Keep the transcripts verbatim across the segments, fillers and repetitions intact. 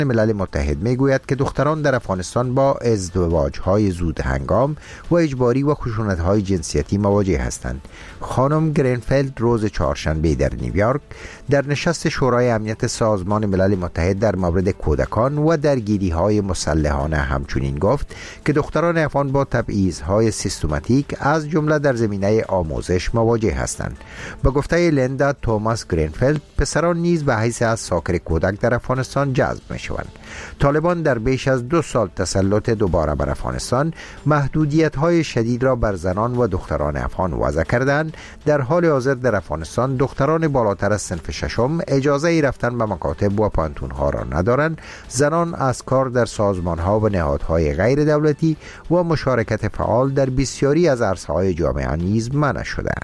ملل متحد میگوید که دختران در افغانستان با ازدواج‌های زود هنگام و اجباری و خشونت‌های جنسیتی مواجه هستند. خانم گرینفیلد روز چهارشنبه در نیویورک در نشست شورای امنیت سازمان ملل متحد در مورد کودکان و درگیری‌های مسلحانه همچنین گفت که دختران افغان با تبعیض‌های سیستماتیک از جمله در زمینه آموزش مواجه هستند. با گفته لیندا توماس گرینفیلد، پسران نیز به حیث از ساکر کودک در افغانستان جذب می‌شوند. طالبان در بیش از دو سال تسلط دوباره بر افغانستان محدودیت‌های شدید را بر زنان و دختران افغان وضع کردند. در حال حاضر در افغانستان دختران بالاتر از صنف ششم اجازه رفتن به مکاتب و پانتون‌ها را ندارند. زنان از کار در سازمان‌ها و نهادهای غیر دولتی و مشارکت فعال در بسیاری از عرصه‌های جامعه نیز منع شدند.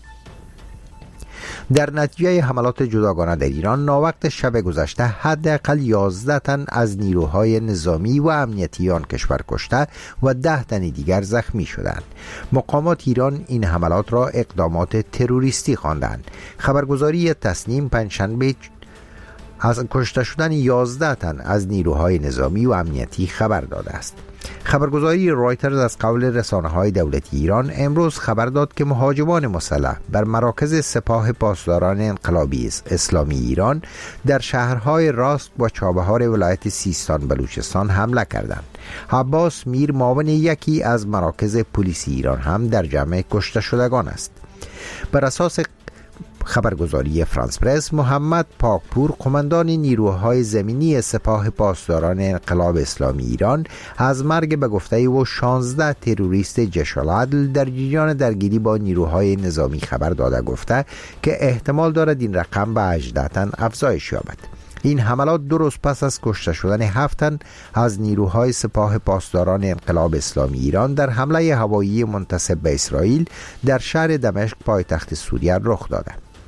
در نتیجه حملات جداگانه در ایران ناوقت شب گذشته حداقل یازده تن از نیروهای نظامی و امنیتی آن کشور کشته و ده تن دیگر زخمی شدند. مقامات ایران این حملات را اقدامات تروریستی خواندند. خبرگزاری تسنیم پنجشنبه از کشته شدن یازده تن از نیروهای نظامی و امنیتی خبر داده است. خبرگزاری رایترز از قول رسانه‌های دولتی ایران امروز خبر داد که مهاجمان مسلح بر مراکز سپاه پاسداران انقلابی اسلامی ایران در شهرهای راست و چابهار ولایت سیستان بلوچستان حمله کردند. عباس میر، معاون یکی از مراکز پلیس ایران، هم در جمع کشته شدگان است. بر اساس خبرگزاری فرانس پرس، محمد پاکپور، قماندان نیروهای زمینی سپاه پاسداران انقلاب اسلامی ایران، از مرگ به گفته او شانزده تروریست جیش العدل در جریان درگیری با نیروهای نظامی خبر داده، گفته که احتمال دارد این رقم به هجده تن افزایش یابد. این حملات دو روز پس از کشته شدن هفت تن از نیروهای سپاه پاسداران انقلاب اسلامی ایران در حمله هوایی منتسب به اسرائیل در شهر دمشق پایتخت سوریه رخ داده.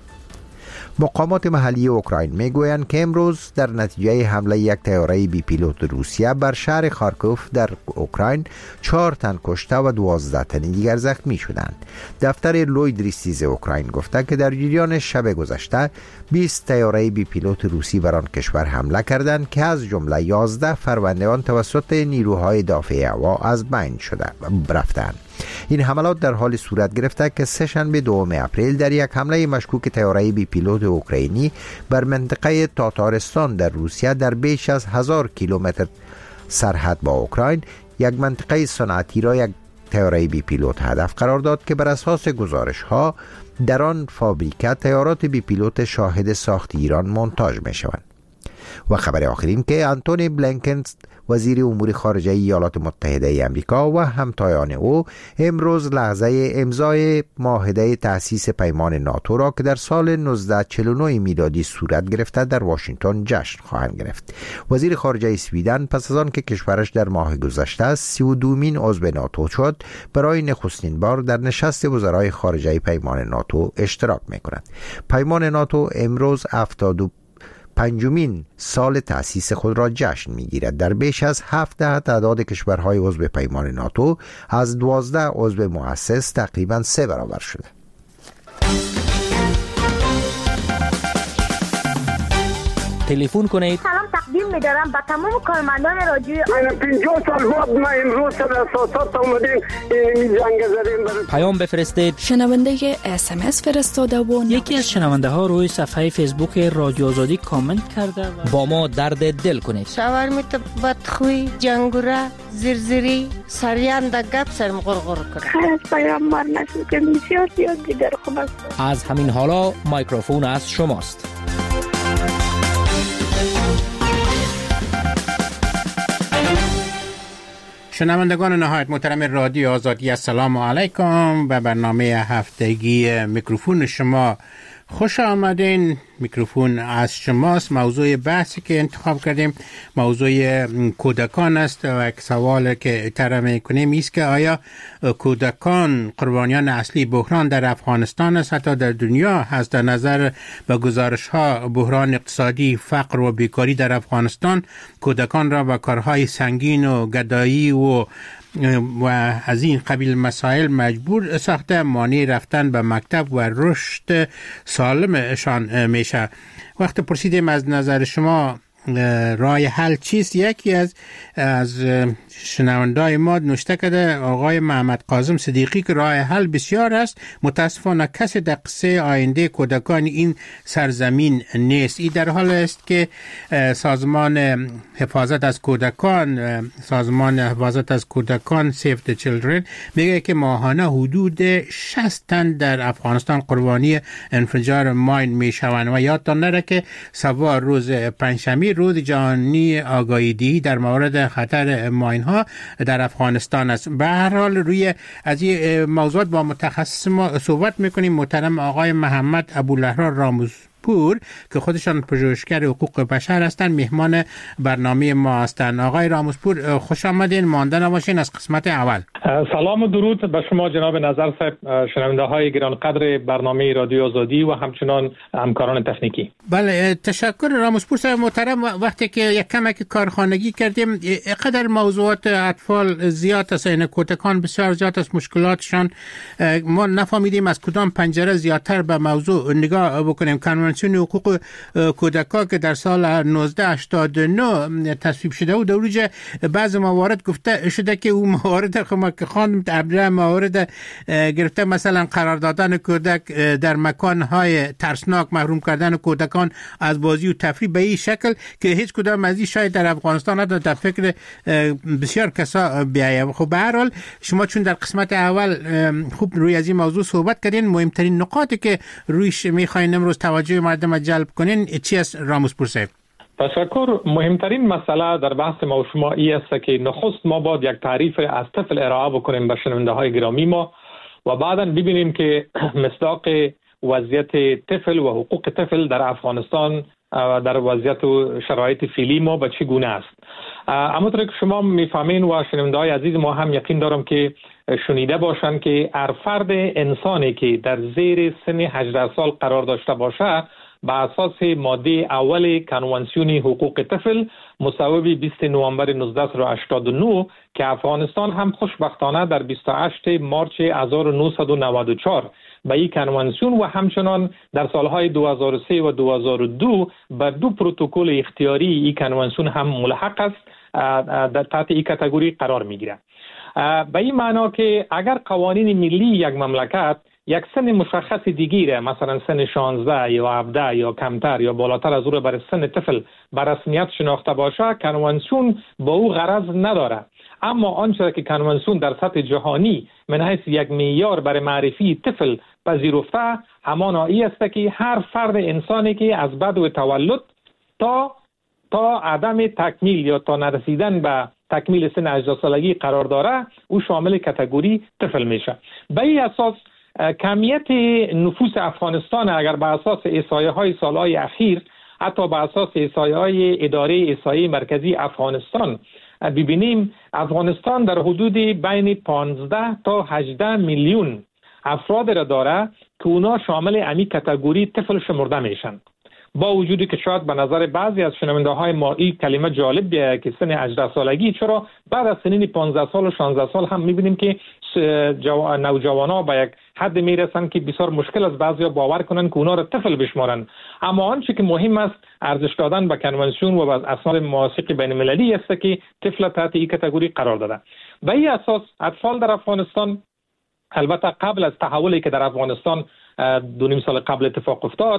مقامات محلی اوکراین میگویند که امروز در نتیجه حمله یک طیاره بی پیلوت روسیه بر شهر خارکوف در اوکراین چهار تن کشته و دوازده تن دیگر زخمی شدند. دفتر لوید ریستیز اوکراین گفته که در جریان شب گذشته بیست طیاره بی پیلوت روسی بر آن کشور حمله کردند که از جمله یازده فرمانده آن توسط نیروهای دافع هوا از بین شده رفتند. این حملات در حال صورت گرفته که سه شنبه دوم اپریل در یک حمله مشکوک طیاره بی پیلوت اوکراینی بر منطقه تاتارستان در روسیه در بیش از هزار کیلومتر سرحد با اوکراین یک منطقه صنعتی را یک طیاره بی پیلوت هدف قرار داد که بر اساس گزارش ها در آن فابریکه طیارات بی پیلوت شاهد ساخت ایران مونتاژ می شوند. و خبر آخرین که آنتونی بلینکن، وزیر امور خارجه ایالات متحده آمریکا، و همتایان او امروز لحظه امضای معاهده تأسیس پیمان ناتو را که در سال نوزده چهل و نه میلادی صورت گرفته در واشنگتن جشن خواهند گرفت. وزیر خارجه سویدن پس از آن که کشورش در ماه گذشته سی و دومین عضو ناتو شد، برای نخستین بار در نشست وزرای خارجه پیمان ناتو اشتراک می‌کند. پیمان ناتو امروز هفتاد و پنجمین سال تأسیس خود را جشن می‌گیرد. در بیش از هفده تعداد کشورهای عضو پیمان ناتو از دوازده عضو مؤسس تقریباً سه برابر شده. تلفن کنید. سلام تقدیم می‌دارم به تمام کارمندان رادیو. من پنجاه سال بعد ما امروز سر اساسات اومدیم این جنگ زدیم. پیام بفرستید. شنونده اس ام اس فرستاده و یکی از شنونده ها روی صفحه فیسبوک رادیو آزادی کامنت کرده و با ما درد دل کنید. شاور میت بدخوی جنگوره زرزری سریان د گپ سرم غرغر کنه. خیر پیام مار نشد که بسیار زیاد دیگر خوب است. از همین حالا میکروفون از شماست. شنوندگان نهایت محترم رادیو آزادی، السلام علیکم. به برنامه هفتگی میکروفون شما خوش آمدین. میکروفون از شماست. موضوع بحثی که انتخاب کردیم موضوع کودکان است و یک سوال که طرح میکنیم است که آیا کودکان قربانیان اصلی بحران در افغانستان است حتی در دنیا هست؟ در نظر به گزارش ها بحران اقتصادی، فقر و بیکاری در افغانستان کودکان را به کارهای سنگین و گدایی و و از این قبیل مسائل مجبور ساخته، مانع رفتن به مکتب و رشد سالمشان میشه. وقت پرسیدیم از نظر شما راه حل چیست؟ یکی از از شنوندای ما نوشته کرده آقای محمد قاسم صدیقی که راه حل بسیار است، متاسفانه کسی در قصه آینده کودکان این سرزمین نیست. این در حال است که سازمان حفاظت از کودکان سازمان حفاظت از کودکان Save the Children میگه که ماهانه حدود شصت تن در افغانستان قربانی انفجار ماین میشوند و یادتان نره که سوار روز پنجشنبه روز جهانی آگاهی دهی در مورد خطر ماین ها در افغانستان است. به هر حال روی از این موضوعات با متخصص ما صحبت میکنیم. محترم آقای محمد ابواللهرا راموزپور که خودشان پژوهشگر حقوق بشر هستند مهمان برنامه ما هستند. آقای راموزپور خوش آمدین، مانده نباشین از قسمت اول. سلام و درود به شما جناب نظر صاحب، شنونده های گرانقدر برنامه رادیو آزادی و همچنان همکاران تکنیکی. بله تشکر راموزپور صاحب محترم. وقتی که یک کمک کارخانگی کردیم اینقدر موضوعات اطفال زیاد است، این کودکان بسیار زیاد است، مشکلاتشان ما نفهمیدیم از کدام پنجره زیادتر به موضوع نگاه بکنیم. کنوانسیون حقوق کودکان که در سال نوزده هشتاد و نه تصویب شده و در اوج بعض موارد گفته شده که اون موارد خما که خانم عبدالله موارد گرفته مثلا قرار دادن کودک در مکانهای ترسناک، محروم کردن کودکان از بازی و تفریح به این شکل که هیچ کدام از این شاید در افغانستان نداره، در فکر بسیار کسا بیایه. خب به هر حال شما چون در قسمت اول خوب روی از این موضوع صحبت کردین، مهمترین نقاطی که رویش میخواین امروز توجه مردم جلب کنین چی است راموزپور صاحب؟ تشکر. مهمترین مسئله در بحث ما و شما این است که نخست ما باید یک تعریف از طفل ارائه بکنیم به شنونده های گرامی ما و بعدا ببینیم که مصداق وضعیت طفل و حقوق طفل در افغانستان و در وضعیت و شرایط فعلی ما به چه گونه است. همونطور که شما میفهمین و شنونده های عزیز ما هم یقین دارم که شنیده باشند که هر فرد انسانی که در زیر سن هجده سال قرار داشته باشه به اساس ماده اول کنوانسیون حقوق طفل مصوب بیست نوامبر نوزده هشتاد و نه که افغانستان هم خوشبختانه در بیست و هشتم مارس هزار و نهصد و نود و چهار به این کنوانسیون و همچنان در سالهای دو هزار و سه و دو هزار و دو به دو پروتکل اختیاری این کنوانسیون هم ملحق است در تحت این کاتگوری قرار میگیره. به این معنا که اگر قوانین ملی یک مملکت یک سن مشخص دیگیره، مثلا سن شانزده یا هفده یا کمتر یا بالاتر از او را برای سن طفل به رسمیت شناخته باشه، کنوانسیون با او غرض نداره. اما آنچه که کنوانسیون در سطح جهانی من حیث یک معیار برای معرفی طفل پذیرفته همان ای است که هر فرد انسانی که از بدو تولد تا تا عدم تکمیل یا تا نرسیدن به تکمیل سن هجده سالگی قرار داره او شامل کاتگوری طفل میشه. به این اساس کمیت نفوس افغانستان اگر به اساس احصایه های سالهای اخیر حتی به اساس احصایه های اداره احصایه مرکزی افغانستان ببینیم، افغانستان در حدود بین پانزده تا هجده میلیون افراد را داره که اونا شامل امی کاتگوری طفل شمرده میشن. با وجودی که شاید به نظر بعضی از شنونده های ما این کلمه جالب بیاید که سن هجده سالگی، چرا بعد از سنین پانزده سال و شانزده سال هم میبینیم که جو... نوجوانا به یک حد میرسن که بسیار مشکل از بعضیا باور کنن که اونا را طفل بشمارن. اما آنچه که مهم است ارزش دادن به کنوانسیون و به اسناد مواثیق بین المللی است که طفل تحت این کاتگوری قرار داده. به این اساس اطفال در افغانستان البته قبل از تحولی که در افغانستان دو نیم سال قبل اتفاق افتاد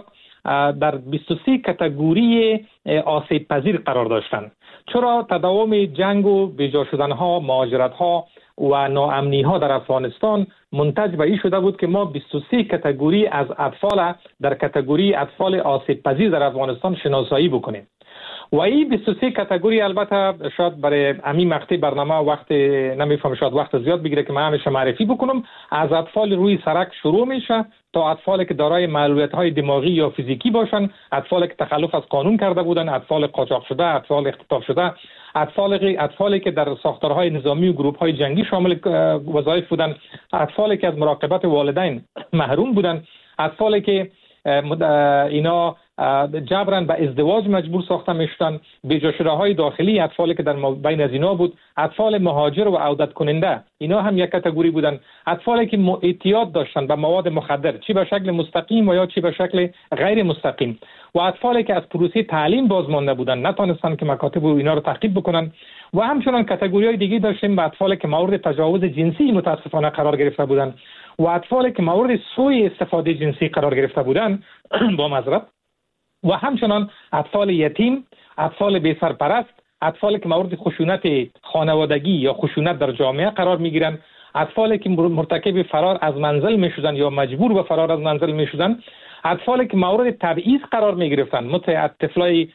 در بیست و سه کاتگوری آسیب پذیر قرار داشتند، چرا تداوم جنگ و بیجا شدن ها، مهاجرت ها و ناامنی ها در افغانستان منتج به این شده بود که ما بیست و سه کاتگوری از اطفال در کاتگوری اطفال آسیب پذیر در افغانستان شناسایی بکنیم. و این بیست و سه کاتگوری البته شاید برای همین مقطع برنامه وقت نمیفهم شاید وقت زیاد بگیره که من همیشه معرفی بکنم. از اطفال روی سرک شروع میشه تا اطفالی که دارای معلولیت‌های دماغی یا فیزیکی باشن، اطفالی که تخلف از قانون کرده بودن، اطفال قاچاق شده، اطفال اختطاف شده، اطفال اطفالی که در ساختارهای نظامی و گروه‌های جنگی شامل وظایف بودن، اطفالی که از مراقبت والدین محروم بودن، اطفالی که اینا جبران به ازدواج مجبور ساخته میشدن، بیجا شده های داخلی اطفالی که در بین از اینا بود، اطفال مهاجر و عودت کننده اینا هم یک کاتگوری بودن، اطفالی که اعتیاد داشتن به مواد مخدر چی به شکل مستقیم و یا چی به شکل غیر مستقیم، و اطفالی که از پروسه تعلیم باز مانده بودن نتونستن که مکاتب و اینا رو تعقیب بکنن، و همچنان کاتگوری‌های دیگه داشتیم به اطفالی که مورد تجاوز جنسی متاسفانه قرار گرفته بودن و اطفالی که مورد سوء استفاده جنسی قرار گرفته بودن با معذرت، و همچنان اطفال یتیم، اطفال بی سرپرست، اطفالی که مورد خشونت خانوادگی یا خشونت در جامعه قرار میگیرن، اطفالی که مرتکب فرار از منزل میشدن یا مجبور به فرار از منزل میشدن، اطفالی که مورد تبعیض قرار می گرفتن، مثل اطفالای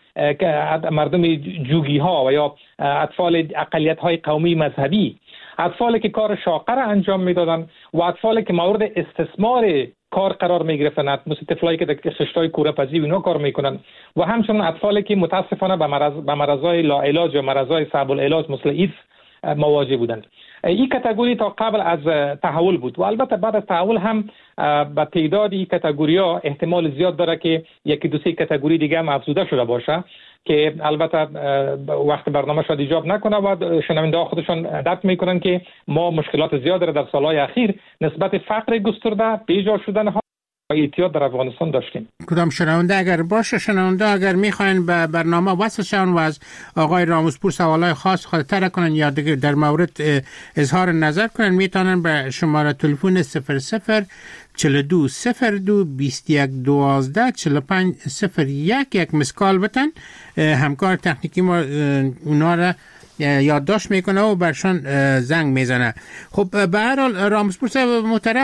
مردم جوگی ها و یا اطفال اقلیت های قومی مذهبی، اطفالی که کار شاقه را انجام میدادن و اطفالی که مورد استثمار کار قرار می گرفتن، مثل طفلایی که در خشتای کوره‌پزی و اینا کار میکنن، و همچنین اطفالی که متاسفانه به مرض به مرضای لاعلاج یا مرضای صعب العلاج مثل ایدز مواجه بودند. این کاتگوری تا قبل از تحول بود و البته بعد از تحول هم به تعداد این کاتگوری‌ها احتمال زیاد داره که یکی دو سه کاتگوری دیگه هم افزوده شده باشه که البته وقت برنامه شاید ایجاب نکنه و شنونده‌ها خودشان درک میکنن که ما مشکلات زیاد در سالهای اخیر نسبت فقر گسترده، بیجا شدن ها اعتیاد در افغانستان داشتیم. کدام شنونده اگر باشه، شنونده اگر میخواین به برنامه وصل شون و از آقای راموزپور سوالای خاص خاطر کنن یا دیگر در مورد اظهار نظر کنن، میتونن به شماره تلفن صفر صفر چهل و دو صفر دو بیست و یک دوازده چهل و پنج صفر یک یک مسکال بتن. همکار تکنیکی ما اونا را یادداشت میکنه و برشان زنگ میزنه. خب به هر حال راموزپور محترم،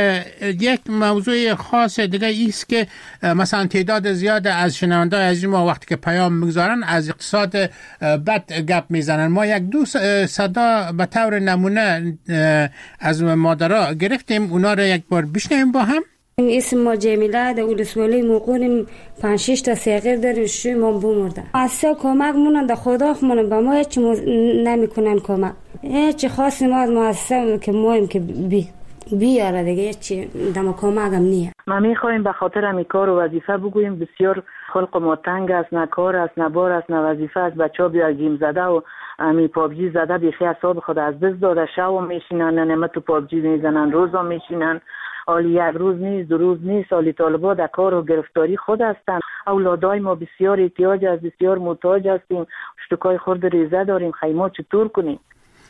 یک موضوع خاص دیگه ایست که مثلا تعداد زیاد از شنونده‌های عزیز ما وقتی که پیام میگذارن از اقتصاد بد گپ میزنن. ما یک دو صدا به طور نمونه از مادرها گرفتیم، اونا رو یک بار بشنویم با هم. اسم ما جمیله، در ولسوالی موقعیم پنج شش تا صغیر داریم، شوی ما بمردن. اصلا کمک مونن در خدا خمونن به ما هیچ نمیکنن کمک. هیچ خاصی ما از مؤسسه که مایم که بی بیاره دیگه هیچ دم کمک هم نیه. ما میخوایم به خاطر همی کار و وظیفه بگوییم بسیار خلق ما تنگ است، نه کار است نه بار است نه وظیفه است. بچه‌ها بیا گیم زده و امی پابجی زده بیخی حساب خود از دست داده، شب میشینن نمه تو پابجی میزنن، روزا میشینن، حالی یک روز نیست دو روز نیست، حالی طالبا در کار و گرفتاری خود هستند. اولادای ما بسیار احتیاج است، بسیار محتاج هستیم، اشتکای خورد ریزه داریم، خیمه چطور کنیم؟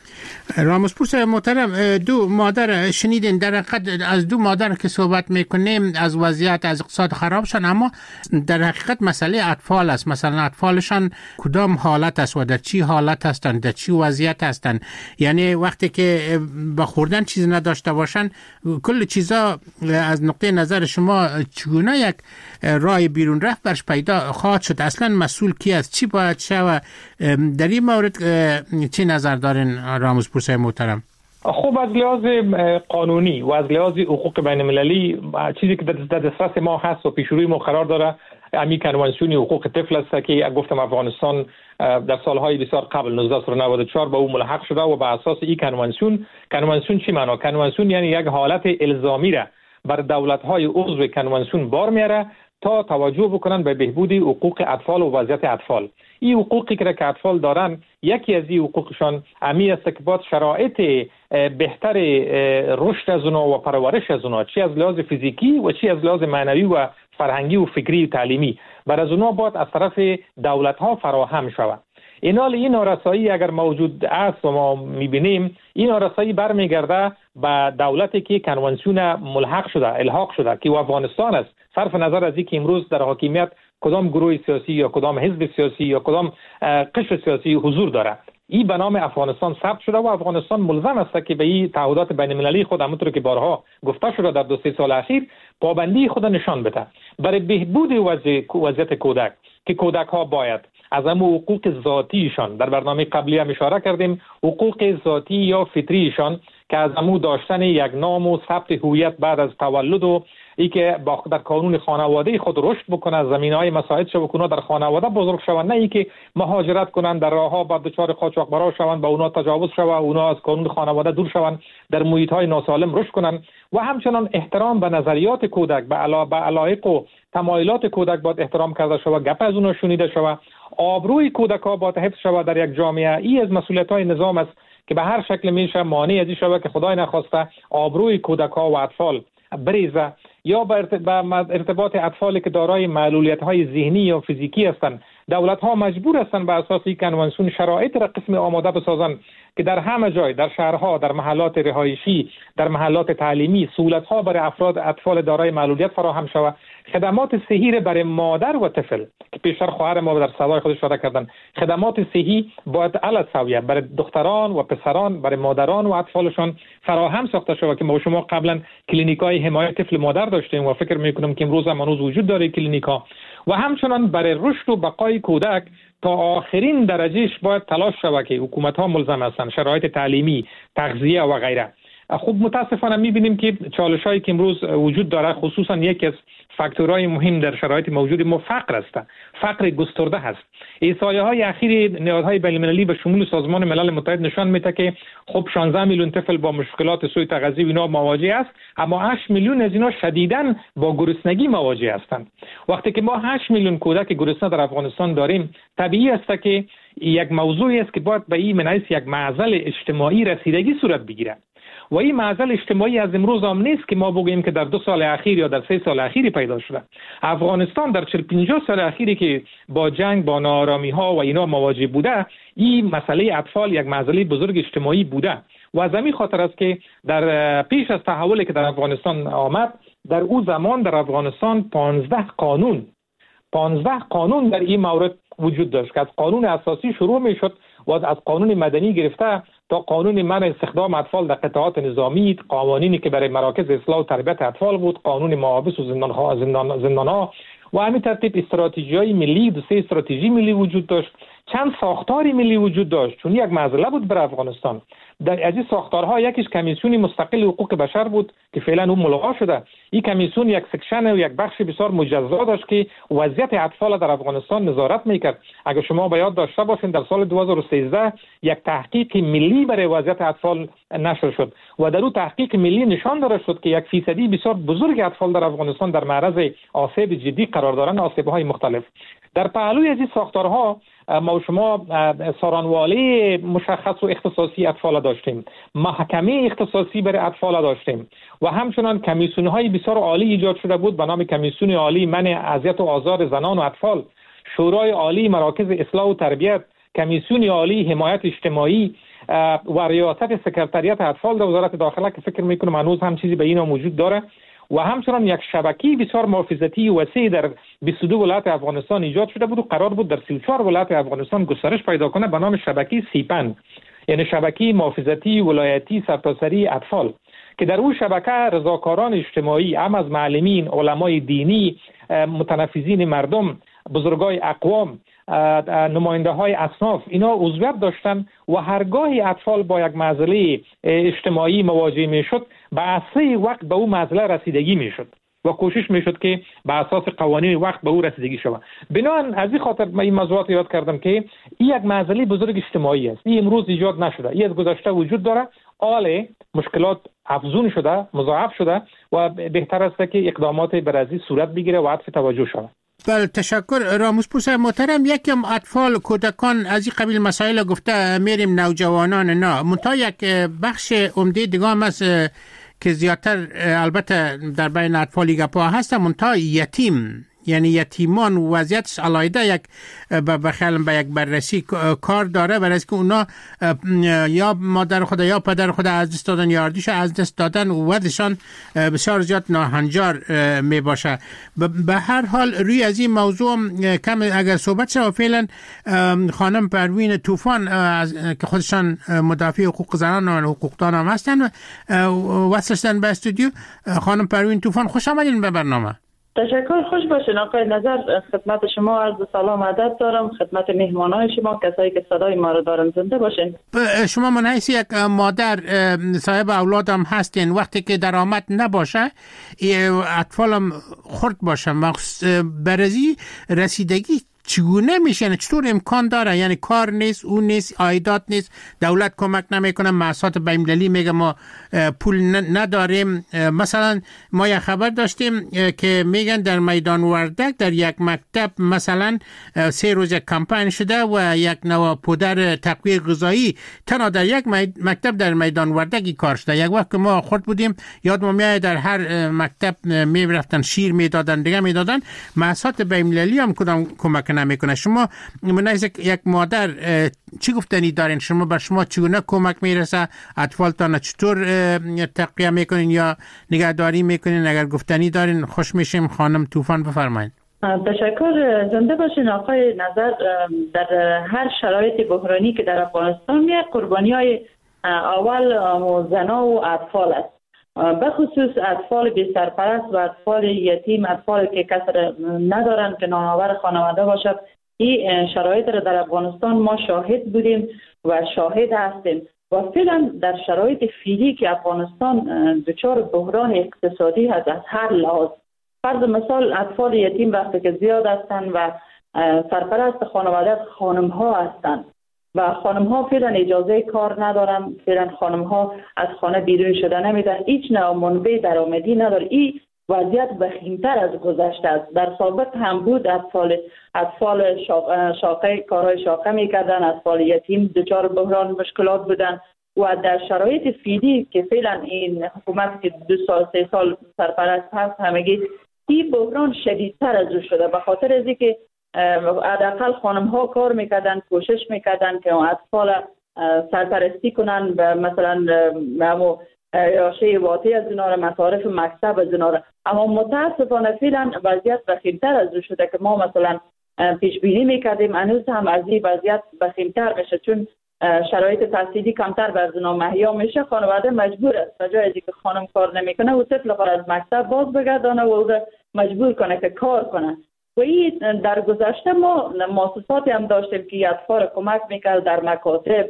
راموزپور محترم، دو مادر شنیدین، در حقیقت از دو مادر که صحبت میکنیم از وضعیت از اقتصاد خرابشان، اما در حقیقت مسئله اطفال است. مثلا اطفالشان کدام حالت است و در چی حالت هستند، در چی وضعیت هستند؟ یعنی وقتی که با خوردن چیز نداشته باشن، کل چیزا از نقطه نظر شما چگونه یک راه بیرون رفت برش پیدا خواهد شد؟ اصلا مسئول کی است؟ چی باید شود؟ در این مورد چی نظر دارین راموزپور محترم؟ خب از لحاظ قانونی و از لحاظ حقوق بین المللی چیزی که در دسترس ما هست و پیش روی ما قرار داره امی کنوانسیون حقوق طفل است که گفتم افغانستان در سالهای بسیار قبل نوزده نود و چهار به او ملحق شده و به اساس این کنوانسیون، کنوانسیون چی معنا؟ کنوانسیون یعنی یک حالت الزامی را بر دولت‌های عضو کنوانسیون بار میاره تا توجه بکنن به بهبود حقوق اطفال و وضعیت اطفال. این حقوقی که اطفال دارن، یکی از این حقوقشان امی است که باید شرایط بهتر رشد از اونا و پرورش از اونا، چی از لحاظ فیزیکی و چی از لحاظ معنوی و فرهنگی و فکری و تعلیمی بر از اونا باید از طرف دولت‌ها فراهم شود. اینال این نارسایی اگر موجود است و ما میبینیم، این نارسایی برمیگرده به دولتی که کنوانسیون ملحق شده، الحاق شده که افغانستان است. صرف نظر از اینکه امروز در حاکمیت کدام گروه سیاسی یا کدام حزب سیاسی یا کدام قشر سیاسی حضور داره، این به نام افغانستان ثبت شده و افغانستان ملزم است که به این تعهدات بین المللی خود همونطور که بارها گفته شده در دو سه سال اخیر پابندی خود نشان بده برای بهبود وضعیت کودک، که کودک ها باید از همون حقوق ذاتیشان، در برنامه قبلی هم اشاره کردیم، حقوق ذاتی یا فطریشان که از همون داشتن یک نام و ثبت هویت بعد از تولد و ای که با در کانون خانواده خود رشد بکنه، زمینهای مساعد شو بکنه، در خانواده بزرگ شوند، نه ای که مهاجرت کنند، در راهها بعد دچار قاچاقبرا شوند، با اونا تجاوز شوه، اونا از کانون خانواده دور شوند، در محیط های ناسالم رشد کنند. و همچنان احترام به نظریات کودک، به علا به علایق و تمایلات کودک باید احترام کرده شود، گپ از اونا شنیده شود، آبروی کودک ها باید حفظ شود در یک جامعه. این از مسئولیت های نظام است که به هر شکل میشه مانع ازی شود که خدای نخواسته آبروی کودک ها و اطفال بریزه، یا به ارتباط اطفالی که دارای معلولیت های ذهنی یا فیزیکی هستند. دولت ها مجبور هستند به اساس این کنوانسیون شرایط را قسم آماده بسازند که در همه جای، در شهرها، در محلات رهایشی، در محلات تعلیمی، سهولت ها برای افراد اطفال دارای معلولیت فراهم شود. خدمات صحی برای مادر و طفل که پیشتر خواهر ما در صدای خودش اشاره کردن، خدمات صحی باید علی سویه برای دختران و پسران، برای مادران و اطفالشان فراهم ساخته شود که ما شما قبلا کلینیکای حمایت طفل مادر داشتیم و فکر میکنم که امروز هم هنوز وجود داره کلینیکا. و همچنان برای رشد و بقای کودک تا آخرین درجهش باید تلاش شود که حکومت ها ملزم هستند، شرایط تعلیمی، تغذیه و غیره. خب متاسفانه میبینیم که چالش‌هایی که امروز وجود داره، خصوصا یکی از فاکتورهای مهم در شرایط موجود ما فقر است. فقر گسترده هست. احصایه‌های اخیر نهادهای بین‌المللی به شمول سازمان ملل متحد نشان میده که خب شانزده میلیون طفل با مشکلات سوء تغذیه و اینا مواجه است، اما هشت میلیون از اینا شدیداً با گرسنگی مواجه هستند. وقتی که ما هشت میلیون کودک گرسنه در افغانستان داریم، طبیعی است که یک موضوعی است که باید به این من یک معضل اجتماعی رسیدگی صورت بگیرد. و این معضل اجتماعی از امروز هم نیست که ما بگوییم که در دو سال اخیر یا در سه سال اخیر پیدا شده. افغانستان در چهل پنجاه سال اخیری که با جنگ، با ناآرامی ها و اینا مواجه بوده، این مسئله اطفال یک مسئله بزرگ اجتماعی بوده و از همین خاطر است که در پیش از تحولی که در افغانستان آمد، در او زمان در افغانستان پانزده قانون پانزده قانون در این مورد وجود داشت که از قانون اساسی شروع می شد و از قانون مدنی گرفته تا قانون منع استخدام اطفال در قطاعات نظامی، قوانینی که برای مراکز اصلاح و تربیت اطفال بود، قانون محابس و زندانها زندان زندانها و همین ترتیب استراتژی‌های ملی، دو سه استراتژی ملی وجود داشت، چند ساختاری ملی وجود داشت، چون یک معضله بود برای افغانستان. در از این ساختارها یکیش کمیسیون مستقل حقوق بشر بود که فعلا اون ملغا شده. این کمیسیون یک سکشن و یک بخش بسیار مجزا داشت که وضعیت اطفال در افغانستان نظارت میکرد. اگر شما به یاد داشته باشین در سال دو هزار و سیزده یک تحقیق ملی برای وضعیت اطفال نشر شد و در اون تحقیق ملی نشان داده شد که یک فیصدی بسیار بزرگ اطفال در افغانستان در معرض آسیب جدی قرار دارند، آسیب‌های مختلف. در پهلوی از این ساختارها ما شما سارانوالی مشخص و اختصاصی اطفال داشتیم، محکمه اختصاصی برای اطفال داشتیم و همچنان کمیسیون‌های بسیار عالی ایجاد شده بود به نام کمیسیون عالی منع اذیت و آزار زنان و اطفال، شورای عالی مراکز اصلاح و تربیت، کمیسیون عالی حمایت اجتماعی و ریاست سکرتریات اطفال در وزارت داخله که فکر میکنم هنوز هم چیزی به اینا موجود داره و همچنان یک شبکه بسیار محافظتی وسیع در بیست و دو ولایت افغانستان ایجاد شده بود و قرار بود در سی و چهار ولایت افغانستان گسترش پیدا کنه به نام شبکه سیپن، یعنی شبکه محافظتی ولایتی سرتاسری اطفال که در اون شبکه رضاکاران اجتماعی هم از معلمین، علمای دینی، متنفذین مردم، بزرگای اقوام، نماینده های اصناف اینا عضویت داشتن و هرگاهی اطفال با یک مسئله اجتماعی مواجه می شد به اساس وقت به اون مسئله رسیدگی می شد و کوشش می شد که به اساس قوانین وقت به او رسیدگی شود. بنابراین از این خاطر من این موضوعات یاد کردم که این یک مسئله بزرگ اجتماعی است، این امروز ایجاد نشده، این از گذشته وجود داره، آله مشکلات افزون شده، مضاعف شده و بهتر است که اقدامات برازی صورت بگیره و عطف توجه شود. بله تشکر راموسپوس محترم. یکم اطفال کودکان از این قبیل مسائل گفته میریم، نوجوانان نه منتها یک بخش عمده دیگه هم است که زیادتر البته در بین اطفالی گپا هست، منتها یتیم، یعنی یتیمان وضعیتش علایده یک بخیالم به یک بررسی کار داره، برای که اونا یا مادر خدا یا پدر خدا از دست دادن یا اردیش از دست دادن و وضعشان بسیار زیاد ناهنجار می باشه. به هر حال روی از این موضوع کم اگر صحبت شد، فعلا خانم پروین طوفان که خودشان مدافع حقوق زنان و حقوقدان هم هستن وصلشتن به استودیو. خانم پروین طوفان خوش آمدین به برنامه. تشکر. خوش باشین آقای نظر. خدمت شما عرض سلام ادب دارم، خدمت مهمانان شما، کسایی که صدای ما رو دارن. زنده باشین. شما من حیث یک مادر صاحب اولادم هستین، وقتی که درآمد نباشه اطفالم خرد باشن، برزی رسیدگی چگونه میشه؟ یعنی چطور امکان داره؟ یعنی کار نیست، اون نیست، عایدات نیست، دولت کمک نمیکنه، مؤسسات بین‌المللی میگه ما پول نداریم. مثلا ما یک خبر داشتیم که میگن در میدان وردک در یک مکتب مثلا سه روز کمپین شده و یک نوع پودر تقویت غذایی تنها در یک مکتب در میدان وردک کار شده. یک وقت که ما خود بودیم یاد ما میاد در هر مکتب میرفتن شیر میدادن، دیگه میدادن. مؤسسات بین‌المللی هم کدام کمک نمیکنه. شما منایز یک مادر چی گفتنی دارین؟ شما بر شما چگونه کمک میرسه؟ اطفالتان چطور تقویت میکنین یا نگهداری میکنین؟ اگر گفتنی دارین خوش میشیم. خانم طوفان بفرمایید. تشکر. زنده باشین آقای نظر. در هر شرایط بحرانی که در افغانستان میاد قربانی های اول زنا و اطفال است، به خصوص اطفال بی سرپرست و اطفال یتیم، اطفال که کسر ندارن که نانآور خانواده باشد. این شرایط را در افغانستان ما شاهد بودیم و شاهد هستیم و فعلا در شرایط فعلی که افغانستان دچار بحران اقتصادی هست از هر لحاظ. فرض مثال اطفال یتیم وقتی که زیاد هستند و سرپرست خانواده خانم ها هستند و خانم ها فعلا اجازه کار ندارن، فعلا خانم ها از خانه بیرون شده نمیدن، هیچ نوع منبع درآمدی نداره. این وضعیت وخیمتر از گذشته است. در سابق هم بود اطفال اطفال شاقه کارهای شاقه میکردن، اطفال یتیم دچار بحران مشکلات بودن و در شرایط فعلی که فعلا این حکومت که دو سال سه سال سرپرست هست همگی این بحران شدیدتر از او شده، به خاطر از اینکه حداقل خانم ها کار میکردن، کوشش میکردن که اطفال سرپرستی کنن، مثلا همو یاشه واطی از اینا را، مصارف مکتب از اینا را. اما متاسفانه فعلا وضعیت وخیمتر از او شده که ما مثلا پیش بینی میکردیم هنوز هم از این وضعیت وخیمتر میشه، چون شرایط تحصیلی کمتر بر زنا مهیا میشه. خانواده مجبور است به جای از اینکه خانم کار نمیکنه و طفل خود از مکتب باز بگردانه و او را مجبور کنه که کار کنه. و این در گذشته ما مؤسساتی هم داشتیم که اطفال کمک میکرد در مکاتب،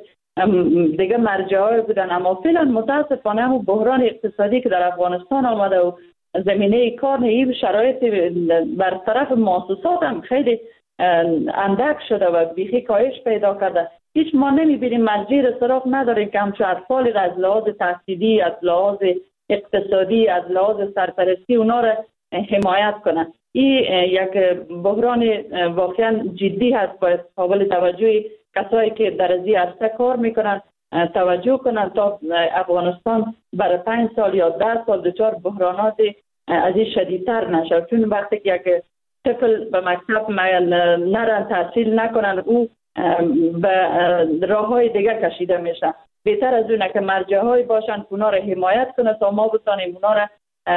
دیگه مرجعای بودن. اما فعلا متاسفانه هم بحران اقتصادی که در افغانستان آمده و زمینه کار این شرایط بر طرف مؤسسات هم خیلی اندک شده و بیخی کاهش پیدا کرده. هیچ ما نمیبینیم، مرجع سراغ نداریم که همچون اطفال از لحاظ تحصیلی، از لحاظ اقتصادی، از لحاظ سرپرستی اونا را حمایت کنند. این یک بحران واقعا جدی هست، باید قابل توجه کسایی که در از این عرصه کار میکنن توجه کنن تا افغانستان برای پنج سال یا ده سال دچار بحرانات از این شدیدتر نشه. چون وقتی که یک طفل به مکتب نرن، تحصیل نکنن، او به راه های دیگه کشیده میشه. بهتر از اونه که مرجع های باشن که اونا را حمایت کنه تا ما بتانیم اونا را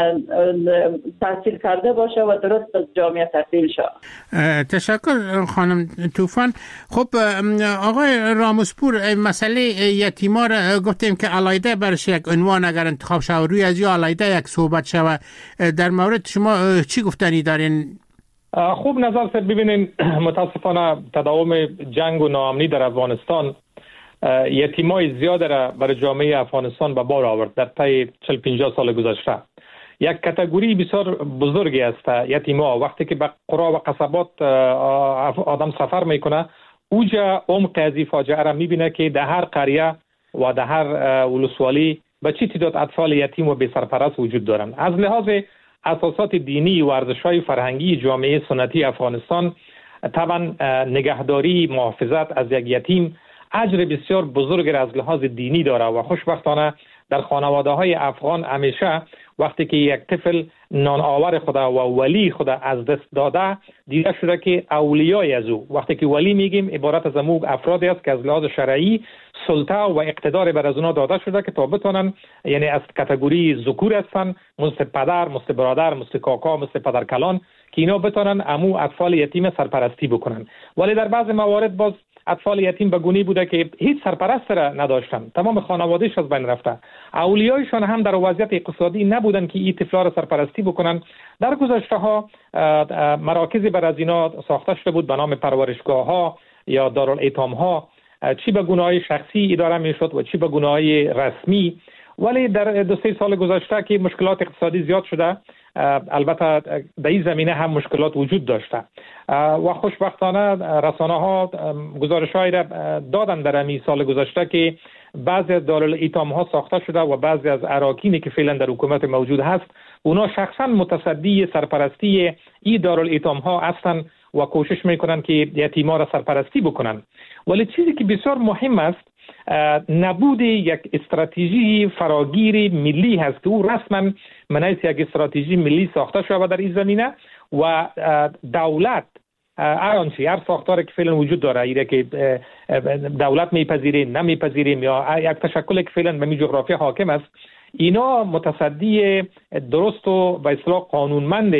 تحصیل کرده باشه و درست از جامعه تحصیل شد. تشکر خانم طوفان. خب آقای راموسپور، مسئله یتیما را گفتیم که علایده برش یک عنوان اگر انتخاب شود روی از یا علایده یک صحبت شود. در مورد شما چی گفتنی دارین؟ خوب نظر سر ببینین، متاسفانه تداوم جنگ و ناامنی در افغانستان یتیمای زیاده را برای جامعه افغانستان به بار آورد در طی چهل پنجاه سال گذشته. یک کاتگوری بسیار بزرگی است یتیما. وقتی که به قرا و قصبات آدم سفر میکنه، اوجا عمق از این فاجعه را میبینه که در هر قریه و در هر ولسوالی به چه تعداد اطفال یتیم و بی سرپرست وجود دارند. از لحاظ اساسات دینی و ارزش‌های فرهنگی جامعه سنتی افغانستان، طبعا نگهداری محافظت از یک یتیم اجر بسیار بزرگ را از لحاظ دینی داره و خوشبختانه در خانواده های افغان همیشه وقتی که یک طفل نان آور خدا و ولی خدا از دست داده، دیده شده که اولیای از او، وقتی که ولی میگیم عبارت از امو افرادی است که از لحاظ شرعی سلطه و اقتدار بر از اونا داده شده که تا بتونن، یعنی از کاتگوری ذکور هستن، مثل پدر، مثل برادر، مثل کاکا، مثل پدر کلان، که اینا بتونن امو اطفال یتیم سرپرستی بکنن. ولی در بعض موارد باز اطفال یتیم به گونه‌ای بوده که هیچ سرپرست را نداشتن، تمام خانواده‌اش از بین رفته. اولیایشان هم در وضعیت اقتصادی نبودن که این طفلا را سرپرستی بکنن. در گذشته‌ها مراکزی بر از اینا ساخته شده بود به نام پرورشگاه‌ها یا دارالایتام‌ها، چی به گونه‌های شخصی اداره می‌شد و چی به گونه‌های رسمی. ولی در دو سه سال گذشته که مشکلات اقتصادی زیاد شده، البته در این زمینه هم مشکلات وجود داشته و خوشبختانه رسانه‌ها گزارش‌هایی را دادن در این سال گذشته که بعضی از دارالایتام‌ها ساخته شده و بعضی از اراکینی که فعلا در حکومت موجود هست اونا شخصا متصدی سرپرستی این دارالایتام‌ها هستن و کوشش میکنن که یتیما را سرپرستی بکنن. ولی چیزی که بسیار مهم است نبود یک استراتژی فراگیر ملی هست که او رسما منیس یک استراتژی ملی ساخته شده در این زمینه و دولت آنچه هر ساختاری که فعلا وجود داره ایره که دولت میپذیره نمیپذیریم یا یک تشکلی که فعلا به می جغرافیا حاکم است، اینا متصدی درست و به اصطلاح قانونمند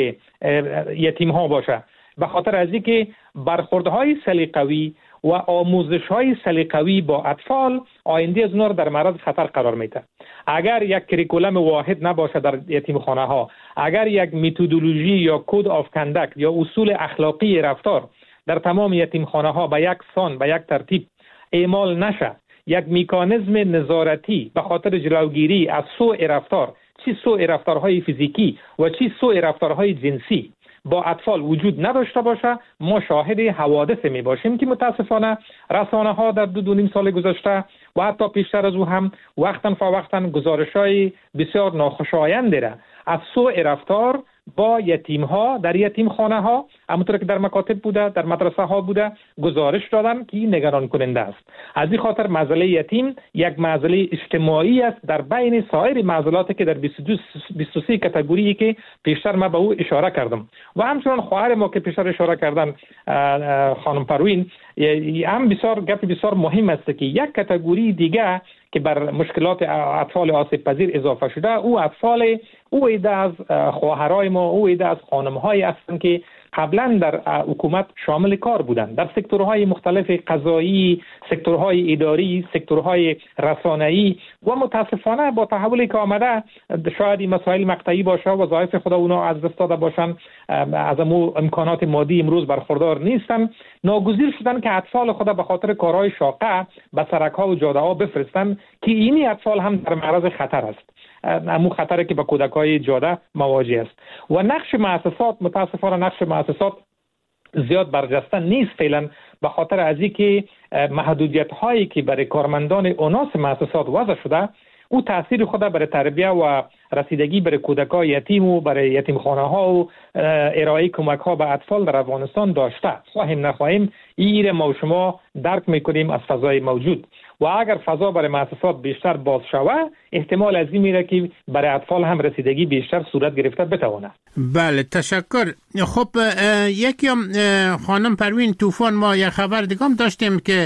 یتیم ها باشه، به خاطر از اینکه برخوردهای سلیقوی و آموزش‌های سلیقوی با اطفال آینده از اونها در معرض خطر قرار میده. اگر یک کریکولم واحد نباشه در یتیمخانه‌ها، اگر یک متدولوژی یا کد آف کانداکت یا اصول اخلاقی رفتار در تمام یتیمخانه‌ها به یک سان به یک ترتیب اعمال نشه، یک مکانیزم نظارتی به خاطر جلوگیری از سوء رفتار، چی سوء رفتارهای فیزیکی و چی سوء رفتارهای جنسی با اطفال وجود نداشته باشه، ما شاهد حوادث می باشیم که متاسفانه رسانه ها در دو دو نیم سال گذشته و حتی پیشتر از او هم وقتاً فوقتاً گزارش‌های بسیار ناخوشایند را از سوء رفتار با یتیم ها در یتیم خانه ها، همونطور که در مکاتب بوده، در مدرسه ها بوده، گزارش دادن که نگران کننده است. از این خاطر مسئله یتیم یک مسئله اجتماعی است در بین سایر معضلاتی که در بیست و سه کاتگوری که پیشتر ما به او اشاره کردم و همچنان خواهر ما که پیشتر اشاره کردن خانم پروین، هم بسیار گپ بسیار مهم است که یک کاتگوری دیگه که بر مشکلات اطفال آسیب پذیر اضافه شده، او اطفال او ایده از خواهرای ما، او ایده از خانم‌های هستند که قبلا در حکومت شامل کار بودند در سکتورهای مختلف قضایی، سکتورهای اداری، سکتورهای رسانه‌ای و متاسفانه با تحولی که آمده شاید این مسائل مقطعی باشه، وظایف خود اونا از دست داده باشن، از امو امکانات مادی امروز برخوردار نیستن، ناگزیر شدن که اطفال خود به خاطر کارهای شاقه به سرک‌ها و جاده‌ها بفرستن که اینی اطفال هم در معرض خطر است، امو خطری که به کودکای جاده مواجه است. و نقش مؤسسات متاسفانه نقش مؤسسات زیاد برجسته نیست فعلا، به خاطر از اینکه محدودیت هایی که برای کارمندان اوناس مؤسسات وضع شده او تاثیر خود برای تربیه و رسیدگی برای کودکان یتیم و برای یتیمخانه ها و ارائه کمک ها به اطفال در افغانستان داشته. خواهیم نخواهیم این ما و شما درک میکنیم از فضای موجود و اگر فضا برای مؤسسات بیشتر باز شوه احتمال از این میره که برای اطفال هم رسیدگی بیشتر صورت گرفته بتونه. بله تشکر. خب یکی خانم پروین طوفان، ما یک خبر دیگه هم داشتیم که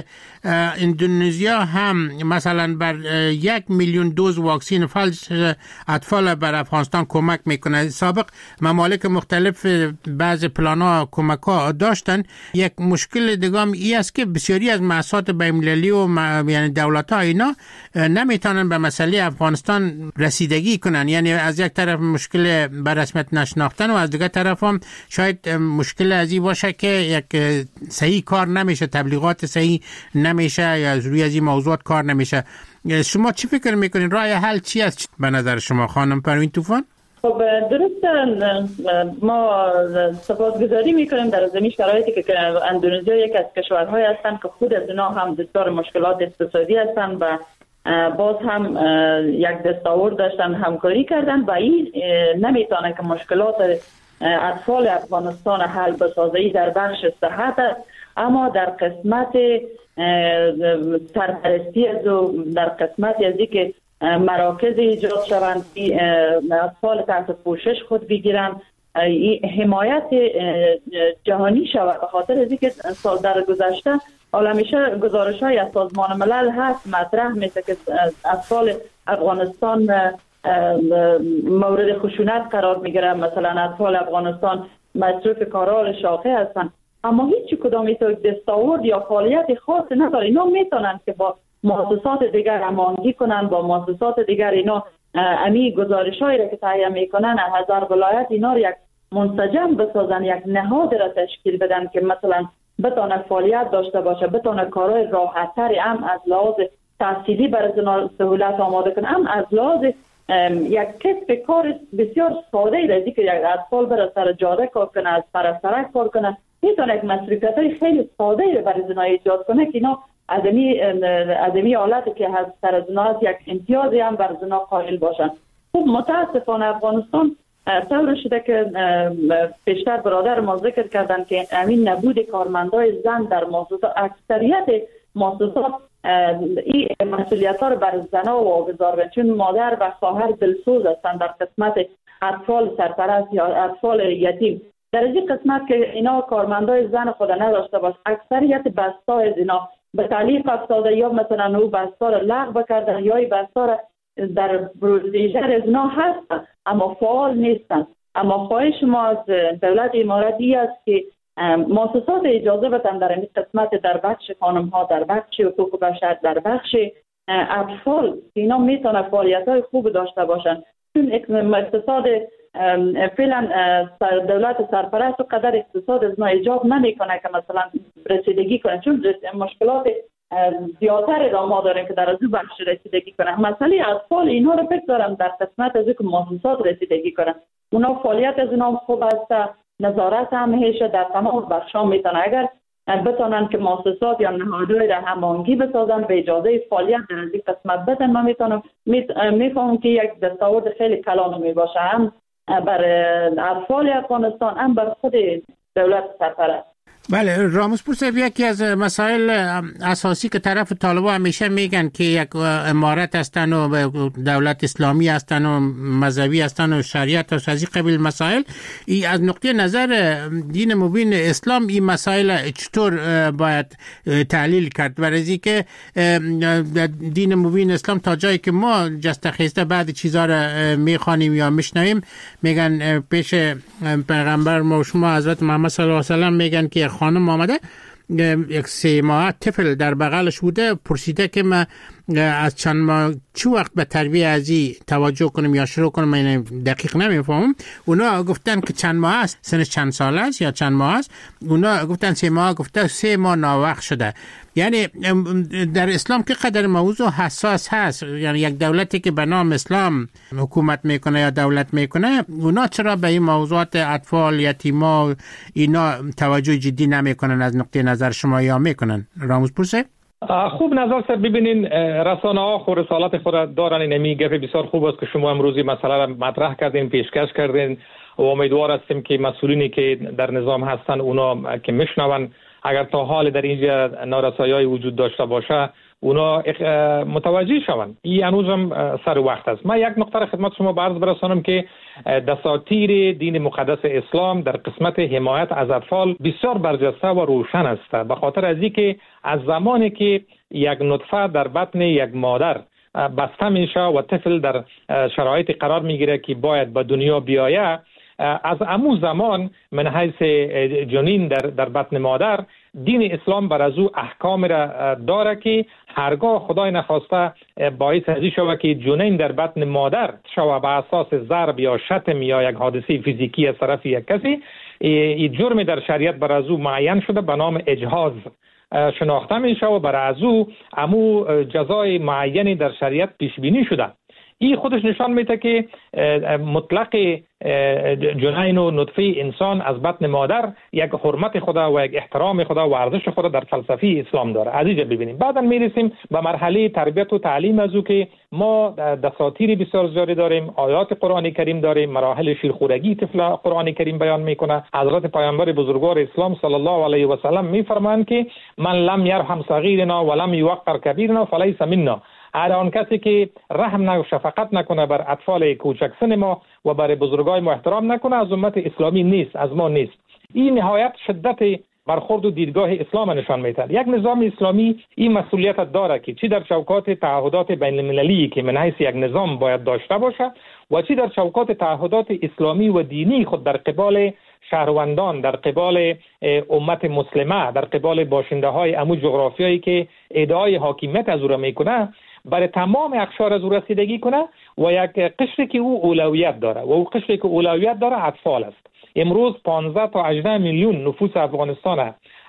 اندونزیا هم مثلا بر یک میلیون دوز واکسین فلج اطفال بر افغانستان کمک میکنه. سابق ممالک مختلف بعض پلانا کمک ها داشتن. یک مشکل دیگه هم ای است که بسیاری از مؤسسات بین‌المللی و یعنی دولت ها اینا نمیتونن به مسئله افغانستان رسیدگی کنن، یعنی از یک طرف مشکل بر رسمیت نشناختن و از دیگر طرف هم شاید مشکل از این باشه که یک صحیح کار نمیشه، تبلیغات صحیح نمیشه یا روی از این موضوعات کار نمیشه. شما چی فکر میکنین؟ راه حل چی است به نظر شما خانم پروین طوفان؟ خب درست، ما سپاسگزاری میکنیم در زمین شرایطی که اندونزیا یک از کشورهای هستند که خود از اونا هم دچار مشکلات اقتصادی هستند و باز هم یک دستاورد داشتن، همکاری کردن و این نمیتونن که مشکلات اطفال افغانستان حل بسازه در بخش صحت است، اما در قسمت سرپرستی از در قسمت از اینکه مراکز ایجاد شوند که اطفال تحت پوشش خود بگیرن، حمایت جهانی شود، به خاطر از اینکه سال در گذشته همیشه گزارش های از سازمان ملل هست مطرح میشه که اطفال افغانستان مورد خشونت قرار میگیرن، مثلا اطفال افغانستان مصروف کارهای شاقه هستند، اما هیچ کدام تو دستاورد یا فعالیت خاص نداره. اینا میتونن که با مؤسسات دیگر هماهنگی کنن، با مؤسسات دیگر اینا امی گزارشایی را که تهیه میکنن از هزار ولایت اینا رو یک منسجم بسازن، یک نهاد را تشکیل بدن که مثلا بتونه فعالیت داشته باشه، بتونه کارهای راحت‌تری هم از لحاظ تحصیلی برای زنان سهولت آماده کنه، هم از لحاظ یک کسب کار بسیار ساده ای رازی که یک اطفال برای سر جاده کار کنه، از پرستارک کار کنه، میتونه یک مصروفیت های خیلی ساده ای برای زنان ایجاد کنه که اینا از امی حالتی که از سر زنان یک امتیازی هم برای زنان قائل باشن. خب متاسفانه افغانستان طور شده که پیشتر برادر ما ذکر کردن که همین نبود کارمندای زن در مؤسسات، اکثریت مؤسسات این مسئولیت ها رو بر زنها واگذار کردن، چون مادر و خواهر دلسوز هستند در قسمت اطفال سرپرست یا اطفال یتیم. در این قسمت که اینا کارمندای زن خود نداشته باشه، اکثریت بستا از اینا به تعلیق افتاده یا مثلا او بستا رو لغو کردن یا این بستا رو در پروسیجر از اینا هست اما فعال نیستن. اما خواهش ما از دولت اماراتی است که مؤسسات اجازه بدن در این قسمت، در بخش خانم ها، در بخش حقوق بشر، در بخش اطفال اینا میتونه فعالیت های خوب داشته باشن، چون اقتصاد فعلا دولت سرپرست و قدر اقتصاد از ما ایجاب نمیکنه که مثلا رسیدگی کنه، چون مشکلات زیادتر را ما داریم که در از بخش رسیدگی کنه. مسئله اطفال اینا رو فکر دارم در قسمت از که مؤسسات رسیدگی کنن، اونا فعالیت از اینا خوب است، نظارت هم هیشه در تمام بخشا میتونه، اگر بتونن که مؤسسات یا نهادهای را هماهنگی بسازن به اجازه فعالیت در این قسمت بدن، ما میتونم میفهمم که یک دستاورد خیلی کلانی باشه، هم برای اطفال افغانستان هم بر خود دولت سرپرست. بله راموز پورسیف، یکی از مسائل اساسی که طرف طالبا همیشه میگن که یک امارت هستن و دولت اسلامی هستن و مذهبی هستن و شریعت و از این قبیل مسائل، ای از نقطه نظر دین مبین اسلام این مسائل چطور باید تحلیل کرد؟ برای که دین مبین اسلام تا جایی که ما جست خیسته بعد چیزا رو میخوانیم یا میشنویم، میگن پیش پیغمبر ما شما حضرت محمد صلی الله علیه و سلم میگن که خانم آمده یک سه ماه طفل در بغلش بوده، پرسیده که ما از چند ماه چه وقت به تربیت ازی توجه کنیم یا شروع کنیم، من دقیق نمیفهمم. اونا گفتن که چند ماه است، سنش چند سال است یا چند ماه است، اونا گفتن سه ماه، گفته سه ماه ناوقت شده. یعنی در اسلام که قدر موضوع حساس هست، یعنی یک دولتی که به نام اسلام حکومت میکنه یا دولت میکنه، اونا چرا به این موضوعات اطفال، یتیما اینا توجه جدی نمیکنن از نقطه نظر شما یا میکنن؟ راموز پورسه خوب نظر سر ببینین، رسانه ها خود رسالت خود دارن. این امی گفت بسیار خوب است که شما امروزی مسئله را مطرح کردین، پیشکش کردین و امیدوار هستیم که مسئولینی که در نظام هستن اونا که میشنون، اگر تا حال در اینجا نارسایی وجود داشته باشه اونا متوجه شوند. این هنوز هم سر وقت است. من یک نکته خدمت شما عرض برسانم که دساتیر دین مقدس اسلام در قسمت حمایت از اطفال بسیار برجسته و روشن است، به خاطر از اینکه از زمانی که یک نطفه در بطن یک مادر بسته میشه و طفل در شرایط قرار میگیره که باید به دنیا بیایه، از امو زمان من حیث جنین در, در بطن مادر، دین اسلام بر از او احکام را داره که هرگاه خدای نخواسته باعث ازی شود که جنین در بطن مادر شود به اساس ضرب یا شتم یا یک حادثه فیزیکی از طرف یک کسی، این جرم در شریعت بر از او معین شده به نام اجهاز شناخته می شود و بر از او امو جزای معینی در شریعت پیش بینی شده. این خودش نشان میده که مطلق جنین و نطفه انسان از بطن مادر یک حرمت خدا و یک احترام خدا و ارزش خدا در فلسفه اسلام داره. از اینجا ببینیم بعدا میرسیم به مرحله تربیت و تعلیم، از او که ما دساتیر بسیار زیادی داریم، آیات قرآن کریم داریم، مراحل شیرخورگی طفل قرآن کریم بیان میکنه. حضرت پیامبر بزرگوار اسلام صلی الله علیه و سلم میفرمایند که من لم یرحم صغیرنا ولم یوقر کبیرنا فلیس منا. هر آن کسی که رحم و شفقت نکنه بر اطفال کوچک سن ما و بر بزرگای ما احترام نکنه از امت اسلامی نیست، از ما نیست. این نهایت شدت برخورد و دیدگاه اسلام نشان می‌دهد. یک نظام اسلامی این مسئولیت داره که چی در چوکات تعهدات بین المللی که من حیث یک نظام باید داشته باشه و چی در چوکات تعهدات اسلامی و دینی خود در قبال شهروندان، در قبال امت مسلمه، در قبال باشنده های امو جغرافیایی که ادعای حاکمیت از او را میکنه، برای تمام اقشار از او رسیدگی کنه و یک قشری که او اولویت داره و او قشری که اولویت داره اطفال است. امروز پانزده تا هجده میلیون نفوس افغانستان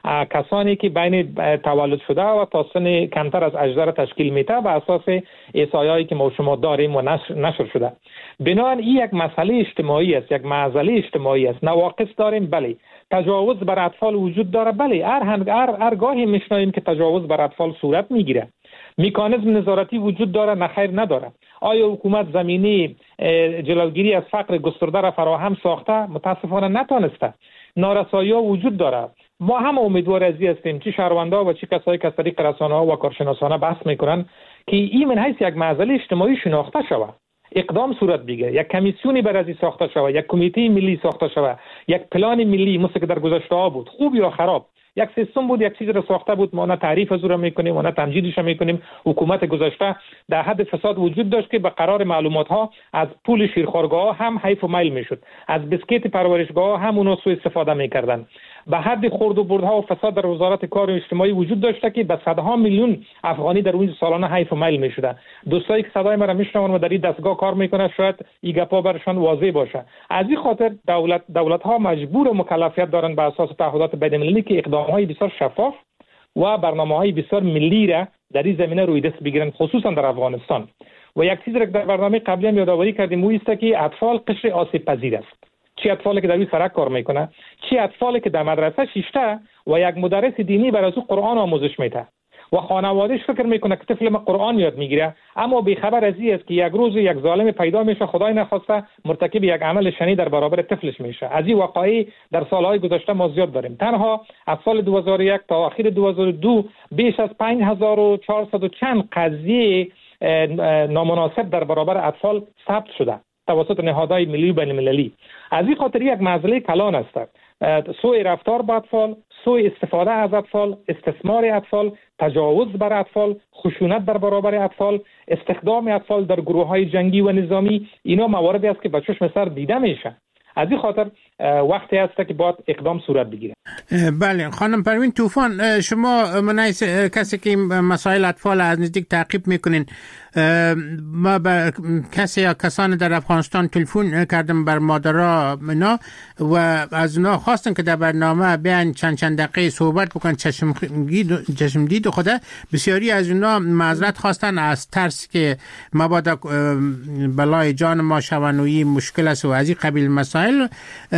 کسانی که بین تولد شده و تا سن کمتر از هجده را تشکیل میده به اساس احصایه‌ای که ما شما داریم و نشر, نشر شده. بنابراین این یک مسئله اجتماعی است، یک معضله اجتماعی است. نواقص داریم، بله. تجاوز بر اطفال وجود داره، بله. هر هر هر گاهی میشنویم که تجاوز بر اطفال صورت میگیره. مکانیزم نظارتی وجود داره، نه خیر نداره. آیا حکومت زمینی جلوگیری از فقر گسترده را فراهم ساخته؟ متاسفانه نتونسته. نارسایی‌ها وجود داره. ما هم امیدوار ازی هستیم چه شهروندا و چه کسایی که از طریق رسانه‌ها و کارشناسانه بحث میکنن که این من حیث یک معضله اجتماعی شناخته شود، اقدام صورت بگیره، یک کمیسیونی بر ازی ساخته شود، یک کمیته ملی ساخته شود، یک پلان ملی مثل که در گذشته ها بود، خوب یا خراب، یک سیستم بود، یک چیز را ساخته بود، ما نه تعریف از او را میکنیم و نه تمجیدش میکنیم. حکومت گذشته در حد فساد وجود داشت که به قرار معلومات ها از پول شیرخوارگاه هم حیف و میل میشد، از بسکیت پرورشگاه هم اونو سوء استفاده میکردن. به حد خورد و بردها و فساد در وزارت کار اجتماعی وجود داشته که به صدها میلیون افغانی در اون سالانه حیف و میل میشدن. دوستایی که صدای مرا میشنون و در این دستگاه کار میکنه شاید این گپا برشان واضح باشه. از این خاطر دولت دولت ها مجبور و مکلفیت دارن به اساس تعهدات بین‌المللی که اقدام های بسیار شفاف و برنامه‌های بسیار ملی را در این زمینه روی دست بگیرن، خصوصا در افغانستان. و یک چیزی را که در برنامه قبلی هم یادآوری کردیم او است که اطفال قشر آسیب پذیر است. چی اطفالی که در این سرک کار میکنه، چی اطفالی که در مدرسه شیشته و یک مدرس دینی برای او قرآن آموزش میده و خانوادهش فکر میکنه که طفل ما قرآن یاد میگیره، اما بیخبر از این است که یک روز یک ظالم پیدا میشه، خدای نخواسته مرتکب یک عمل شنی در برابر طفلش میشه. از این واقعی در سالهای گذشته ما زیاد داریم. تنها از سال دو هزار و یک تا آخر دو هزار و دو بیش از پنج هزار و چهارصد و چند قضیه نامناسب در برابر اطفال ثبت شده توسط نهادهای ملی و بین المللی. از این خاطر یک مسئله کلان است. سوء رفتار با اطفال، سوء استفاده از اطفال، استثمار اطفال، تجاوز بر اطفال، خشونت در برابر اطفال، استخدام اطفال در گروه‌های جنگی و نظامی، اینا مواردی است که به چشم سر دیده میشه. از این خاطر وقتی است که باید اقدام صورت بگیره. بله خانم پروین طوفان، شما منایس کسی که مسائل اطفال از نزدیک تعقیب میکنین، ما به کسی یا کسان در افغانستان تلفن کردم بر مادرها منا و از اونا خواستن که در برنامه بیان چند چند دقیقه صحبت بکنن، چشم چشم دید خود. بسیاری از اونا معذرت خواستن از ترس که مبادا بلای جان ما شونویی مشکل است و از این قبیل مسائل.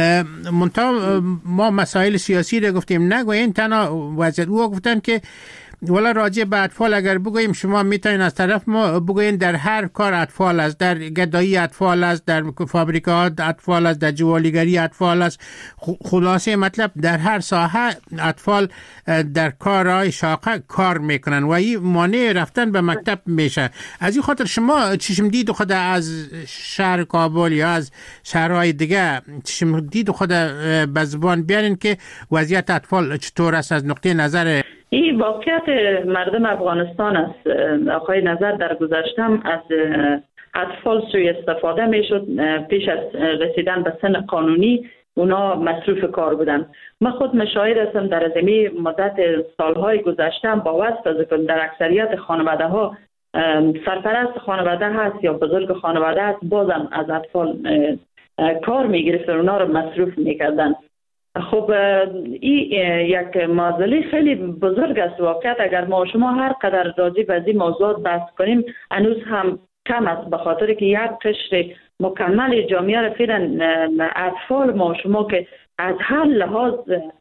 منتها ما مسائل سیاسی رو گفتیم نگوین، تنها وضعیت او گفتن که ولی راجع به اطفال اگر بگوییم شما میتونین از طرف ما بگوین در هر کار اطفال است، در گدایی اطفال است، در فابریکات اطفال است، در جوالیگری اطفال است. خلاصه مطلب در هر ساحه اطفال در کارهای شاقه کار میکنن و این مانع رفتن به مکتب میشه. از این خاطر شما چشم دید خود از شهر کابل یا از شهرهای دیگه چشم دید خود به زبان بیارین که وضعیت اطفال چطور است از نقطه نظر این واقعیت مردم افغانستان است. آقای نظر در گذشتم از اطفال سوء استفاده میشد. پیش از رسیدن به سن قانونی اونا مصروف کار بودن. من خود مشاهد هستم در زمین مدت سالهای گذشته با واسطه در اکثریت خانواده ها سرپرست خانواده هست یا بزرگ خانواده هست بازم از اطفال کار میگرفت، اونا رو مصروف میکردن. خب این یک معضله خیلی بزرگ است. واقعیت اگر ما شما هر قدر راجع به این موضوعات بحث کنیم هنوز هم کم است، به خاطر که یک قشر مکمل جامعه را فعلا اطفال ما شما که از هر لحاظ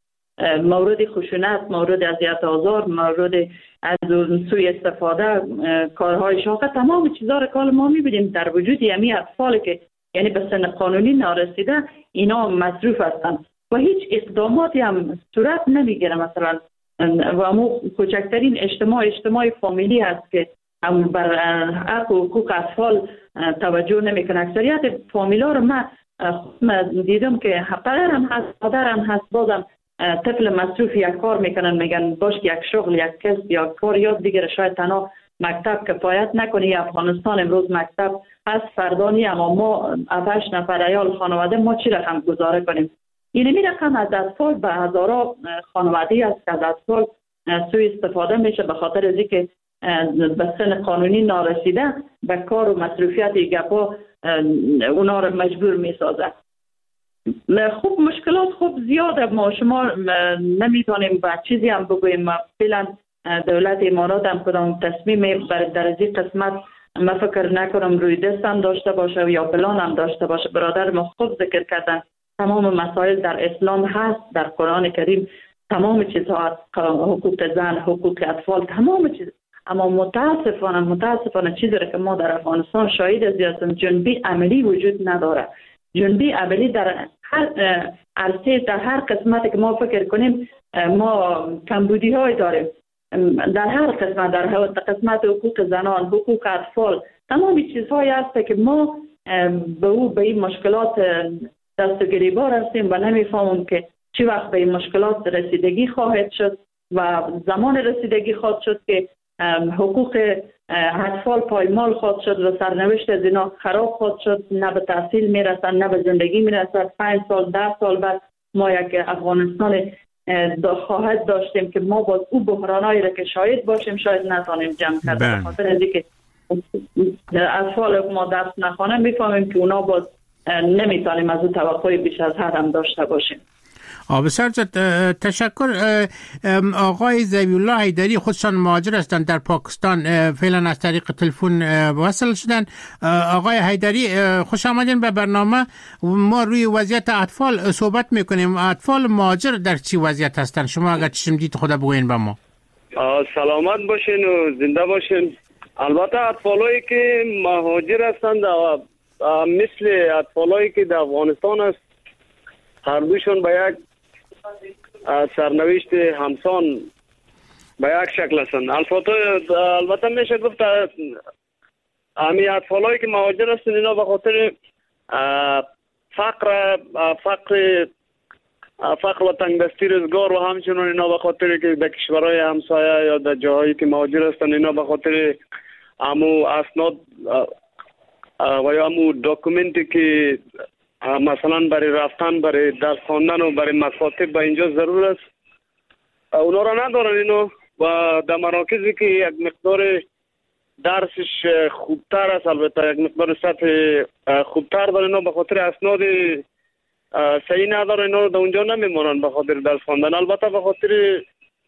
مورد خشونت، مورد اذیت آزار، مورد از سوء استفاده، کارهای شاقه، تمام چیزا را کال ما میبینیم در وجود یمی اطفال که یعنی به سن قانونی نارسیده اینا مصروف هستند و هیچ اقداماتی هم صورت نمیگیره. مثلا و امو کوچکترین اجتماع اجتماع فامیلی هست که هم بر حق و حقوق اطفال توجه نمیکنه. اکثریت فامیلا رو من دیدم که پدر هم هست، مادر هم هست، بازم طفل مصروف یک کار میکنن، میگن باش یک شغل، یک کسب یا کار یاد بگیره، شاید تنها مکتب کفایت نکنه. افغانستان امروز مکتب هست، فردا نی، اما ما هشت نفر عیال خانواده ما چی رقم گزاره کنیم؟ این می رقم از اطفال به هزارا خانواده است که از اطفال سوء استفاده میشه به خاطر از اینکه به سن قانونی نارسیده به کار و مصروفیت گپا اونا رو مجبور میسازه. خوب مشکلات خوب زیاده، ما شما نمیتونیم به چیزی هم بگوییم. فعلا دولت امارات هم کدام تصمیم بر در این قسمت ما فکر نکنم روی دست هم داشته باشه یا پلان هم داشته باشه. برادر ما خوب ذکر کردن تمام مسائل در اسلام هست، در قرآن کریم تمام چیزها، حقوق زن، حقوق اطفال، تمام چیز. اما متاسفانه متاسفانه چیزی که ما در افغانستان شاهد از هستیم، جنبی عملی وجود نداره. جنبی عملی در هر عرصه، در هر قسمتی که ما فکر کنیم ما کمبودی های داریم. در هر قسمت، در قسمت حقوق زنان، حقوق اطفال، تمام چیزهایی هست که ما به او به این مشکلات دست و گریبان هستیم و نمیفهمیم که چی وقت به این مشکلات رسیدگی خواهد شد و زمان رسیدگی خواهد شد که حقوق اطفال پایمال خواهد شد و سرنوشت از اینا خراب خواهد شد، نه به تحصیل میرسن نه به زندگی میرسن. پنج سال ده سال بعد ما یک افغانستان خواهد داشتیم که ما باز او بحرانایی را که شاید باشیم شاید نتانیم جمع کرده. بخاطر از اینکه اطفال ما درس نخوانه میفهمیم که اونا باز نمیتونیم از او توقعی بیش از حد هم داشته باشیم. بسیار تشکر. آقای ذبیح الله حیدری خودشان مهاجر هستند در پاکستان، فعلا از طریق تلفن وصل شدن. آقای حیدری خوش آمدین به برنامه. ما روی وضعیت اطفال صحبت میکنیم. اطفال مهاجر در چی وضعیت هستند؟ شما اگر چشم دید خدا بگوین به ما. سلامت باشین و زنده باشین. البته اطفالایی که مهاجر هستند مثل اطفالایی که در افغانستان است، هر دوشون به یک سرنوشت همسان به یک شکل هستند. البته میشه گفت امی اطفالایی که مهاجر هستند اینا به خاطر فقر فقر فقر و تنگدستی روزگار و همچنین اینا به خاطر که در کشورهای همسایه یا در جاهایی که مهاجر هستند اینا به خاطر امو اسناد و یا امو داکومنتی که مثلا برای رفتن، برای درس خواندن و برای مکاتب به اینجا ضرور است اونا را ندارن اینو. و در مراکزی که یک مقدار درسش خوبتر است، البته یک مقدار سطح خوبتر داره، اینا به خاطر اسناد صحیح نداره اینا رو در اونجا نمیمونن به خاطر درس خواندن. البته به خاطر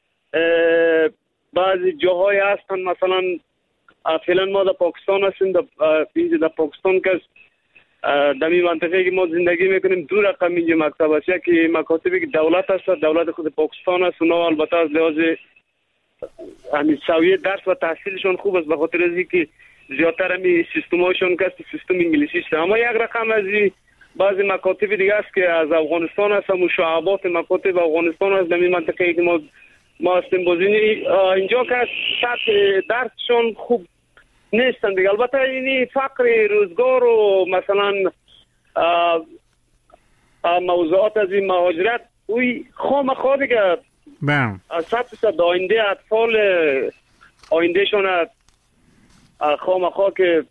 بعضی جاهای هستن، مثلا فعلا ما در پاکستان هستیم، در, در پاکستان که در این منطقه که ما زندگی میکنیم دو رقم اینجا مکتب است. یکی مکاتبی که دولت هست، دولت خود پاکستان است، اونا البته از لحاظ همین سویه درس و تحصیلشون خوب است به خاطر از اینکه زیادتر همین سیستماشون که سیستم انگلیسی است. اما یک رقم از بعضی مکاتب دیگه است که از افغانستان است، مشابهات مکاتب افغانستان است در این منطقه که ما ما هستیم. بازینی اینجا که سطح درسشون خوب نیستن دیگه. البته اینی فقر روزگار و مثلا آه آه موضوعات از این مهاجرت اوی خام خواه دیگه صد صد آینده اطفال آینده شون خام خواه که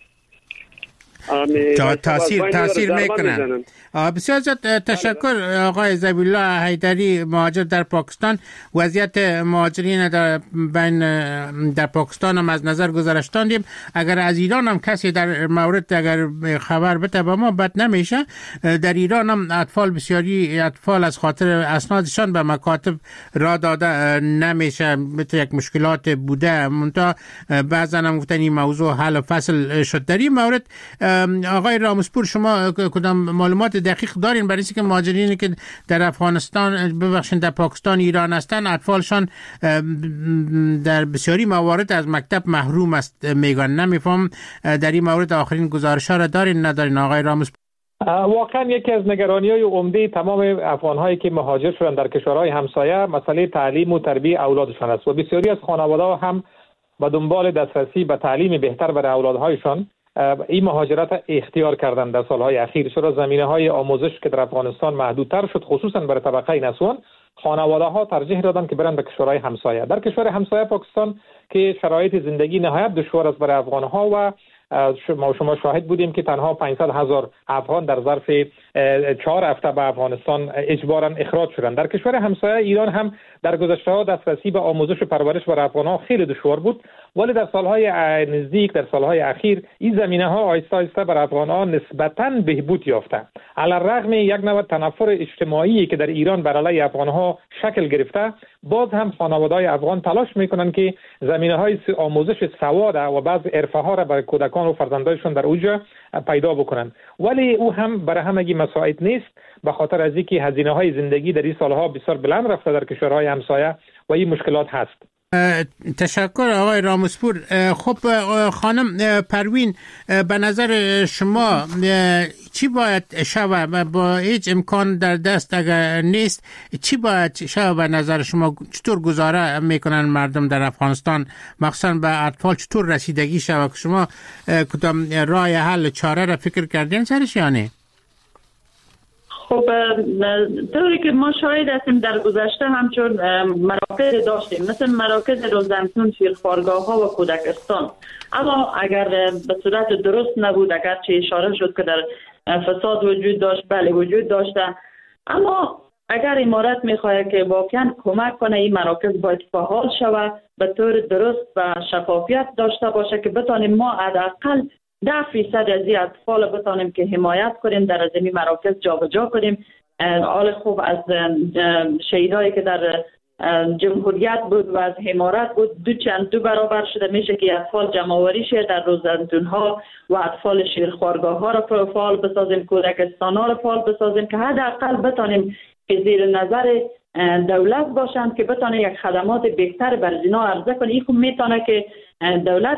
تاثیر تاثیر میکنن. بسیار زیاد تشکر آقای ذبیح الله حیدری مهاجر در پاکستان. وضعیت مهاجرین در بین در پاکستان هم از نظر گذاشتیم. اگر از ایران هم کسی در مورد اگر خبر بده با ما بد نمیشه. در ایران هم اطفال بسیاری اطفال از خاطر اسنادشان به مکاتب را داده نمیشه، مثل یک مشکلات بوده. منتها بعضا هم گفتن این موضوع حل و فصل شد. در این مورد آقای رامسپور شما کدام معلومات دقیق دارین برای اینکه مهاجرینی که در افغانستان ببخشید در پاکستان ایران هستن اطفالشان در بسیاری موارد از مکتب محروم است میگن؟ نمیفهم در این مورد آخرین گزارش‌ها را دارین ندارین آقای رامسپور؟ واقعا یکی از نگرانی‌های عمده تمام افغان‌هایی که مهاجر شدن در کشورهای همسایه مسئله تعلیم و تربیت اولادشان است و بسیاری از خانواده‌ها هم به دنبال دسترسی به تعلیم بهتر برای اولادهایشان این مهاجرت اختیار کردن در سالهای اخیر. چرا زمینه‌های آموزش که در افغانستان محدودتر شد خصوصا برای طبقه نسوان خانواده ها ترجیح دادن که برن به کشورهای همسایه. در کشور همسایه پاکستان که شرایط زندگی نهایت دشوار است برای افغان ها و شما شما شاهد بودیم که تنها پانصد هزار افغان در ظرف چهار هفته به افغانستان اجباراً اخراج شدند. در کشور همسایه ایران هم در گذشته ها دسترسی به آموزش و پرورش برای افغان ها خیلی دشوار بود، ولی در سالهای نزدیک در سالهای اخیر این زمینه ها آهسته آهسته برای افغان ها نسبتاً بهبود یافته. علی الرغم یک نوع تنفر اجتماعی که در ایران بر علیه افغان ها شکل گرفته، باز هم خانواده‌های افغان تلاش میکنند که زمینه های آموزش سواد و بعض حرفه ها را برای کودکان و فرزندانشان در اوجا پیدا بکنند، ولی او هم برای همگی مساعد نیست، به خاطر از اینکه هزینه های زندگی در این سالها بسیار بلند رفته در کشورهای همسایه و این مشکلات هست. تشکر آقای رامسپور. خب خانم پروین، به نظر شما چی باید شود؟ با هیچ امکان در دست اگر نیست، چی باید شود به نظر شما؟ چطور گزاره میکنن مردم در افغانستان، مخصوصا به اطفال، چطور رسیدگی شود؟ که شما کدام راه حل چاره را فکر کردین سرش یا نه؟ خب طوری که ما شاهد هستیم در گذشته همچون مراکز داشتیم، مثل مراکز روزنتون، شیرخوارگاه ها و کودکستان، اما اگر به صورت درست نبود، اگر چه اشاره شد که در فساد وجود داشت، بله وجود داشته، اما اگر امارت میخواهد که واقعا کمک کنه این مراکز باید فعال شود، به طور درست و شفافیت داشته باشه که بتانیم ما حداقل ده فیصد از این اطفال بتانیم که حمایت کنیم، در زمین مراکز جابجا کنیم. حال خوب از شهیدایی که در جمهوریت بود و از امارت بود دو چند دو برابر شده میشه که اطفال جمع‌آوری شه در روزنتون ها و اطفال شیرخوارگاه ها را فعال بسازیم، کودکستان ها را فعال بسازیم که حداقل بتانیم که زیر نظر دولت باشند که بتانه یک خدمات بهتر بر زینا عرضه کنه. این خب میتونه که دولت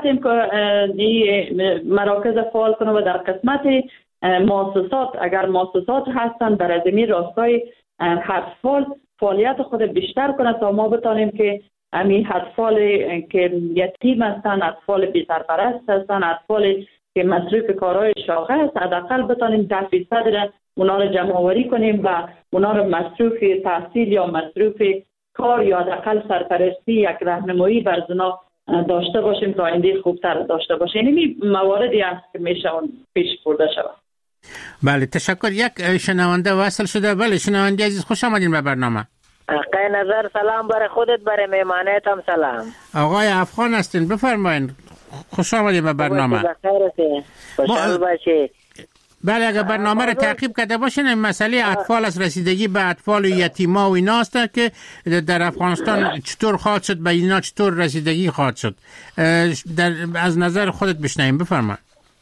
این مراکز فعال کنه و در قسمت مؤسسات، اگر مؤسسات هستن در زمین راستای اطفال فعالیت خود بیشتر کنه تا ما بتانیم که همین اطفال که یتیم هستن، اطفال بی سرپرست هستن، اطفال که مصروف کارهای شاغل هست، حداقل بتانیم ده فیصد را اونا رو جمع آوری کنیم و اونا رو مصروف تحصیل یا مصروف کار یا حداقل سرپرستی، یک راهنمایی بر زنا داشته باشیم تا آینده خوبتر داشته باشیم. این مواردی است که میشه پیش برده شود. بله تشکر. یک شنونده وصل شده. بله شنونده عزیز، خوش آمدین به برنامه. آقای نظر سلام برای خودت، برای مهمانت هم سلام. آقای افغان هستین، بفرمایید. خوش آمدین به برنامه. خوشحال باشی. بله اگر برنامه را تعقیب کرده باشین، مسئله اطفال از رسیدگی به اطفال و یتیما و ایناست که در افغانستان چطور خواهد شد، به اینا چطور رسیدگی خواهد شد، در از نظر خودت بشنویم. بفرمایید.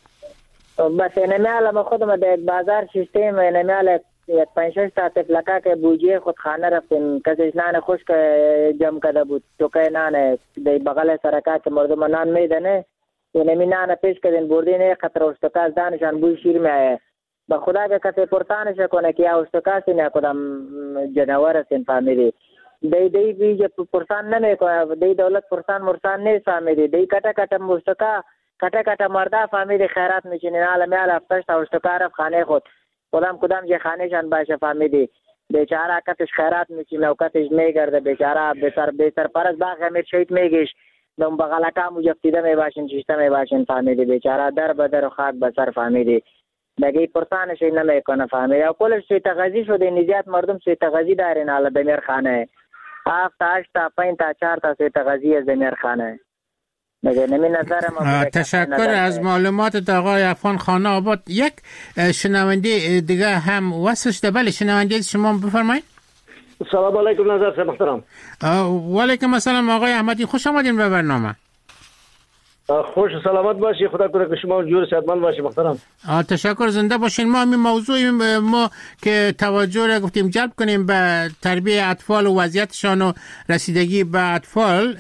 بس نمیاله ما خودم در بازار سیستم نمیاله یک پنج شش تا تفلکا که بوجه خود خانه رفتیم، کسی نان خشک جمع کرده بود، توکه نان در بغل سرکا که مردم نان میدنه، نمی نان پیش کردن بردین یک قطره اشتکا از دانشان بوی شیر می آیه. به خدا که کسی پرتانش کنه که یا اشتکا سی نه کدام جنوار سین فامیلی دی دی بیج پرتان نمی کنه، دی دولت پرتان مرتان نیست فامیلی، دی کتا کتا اشتکا کتا کتا مرده فامیلی خیرات میچینین. حالا میال افتش تا اشتکا رفت خانه خود، کدام کدام جه خانه شان باشه فامیلی، بیچاره کتش خیرات میچینه و کتش میگرده، بیچاره بیسر بیسر پرست باقی امیر شهید میگیش دم بغل کامو جفتیده می باشین، چیشته می باشین فامیلی، بیچاره در بدر و خاک بسر فامیلی دیگه پرسانش نمی کنه فامیلی. و کلش سوی تغذی شده، نزیات مردم سوی تغذی دارین. حالا دمیر خانه هفت تا هشت تا پنج تا چهار تا سوی تغذی از دمیر خانه دیگه نمی نظرم. تشکر از معلومات آقای افغان خانه آباد. یک شنونده دیگه هم وصل شده. بله شنونده شما بفرمایید. سلام علیکم نظر صاحب محترم. و علیکم السلام آقای احمدی، خوش آمدین به برنامه. خوش سلامت باشی، خدا کنه که شما جور صحتمند باشی محترم. تشکر، زنده باشین. ما همین موضوع ما که توجه را گفتیم جلب کنیم به تربیت اطفال و وضعیتشان و رسیدگی به اطفال.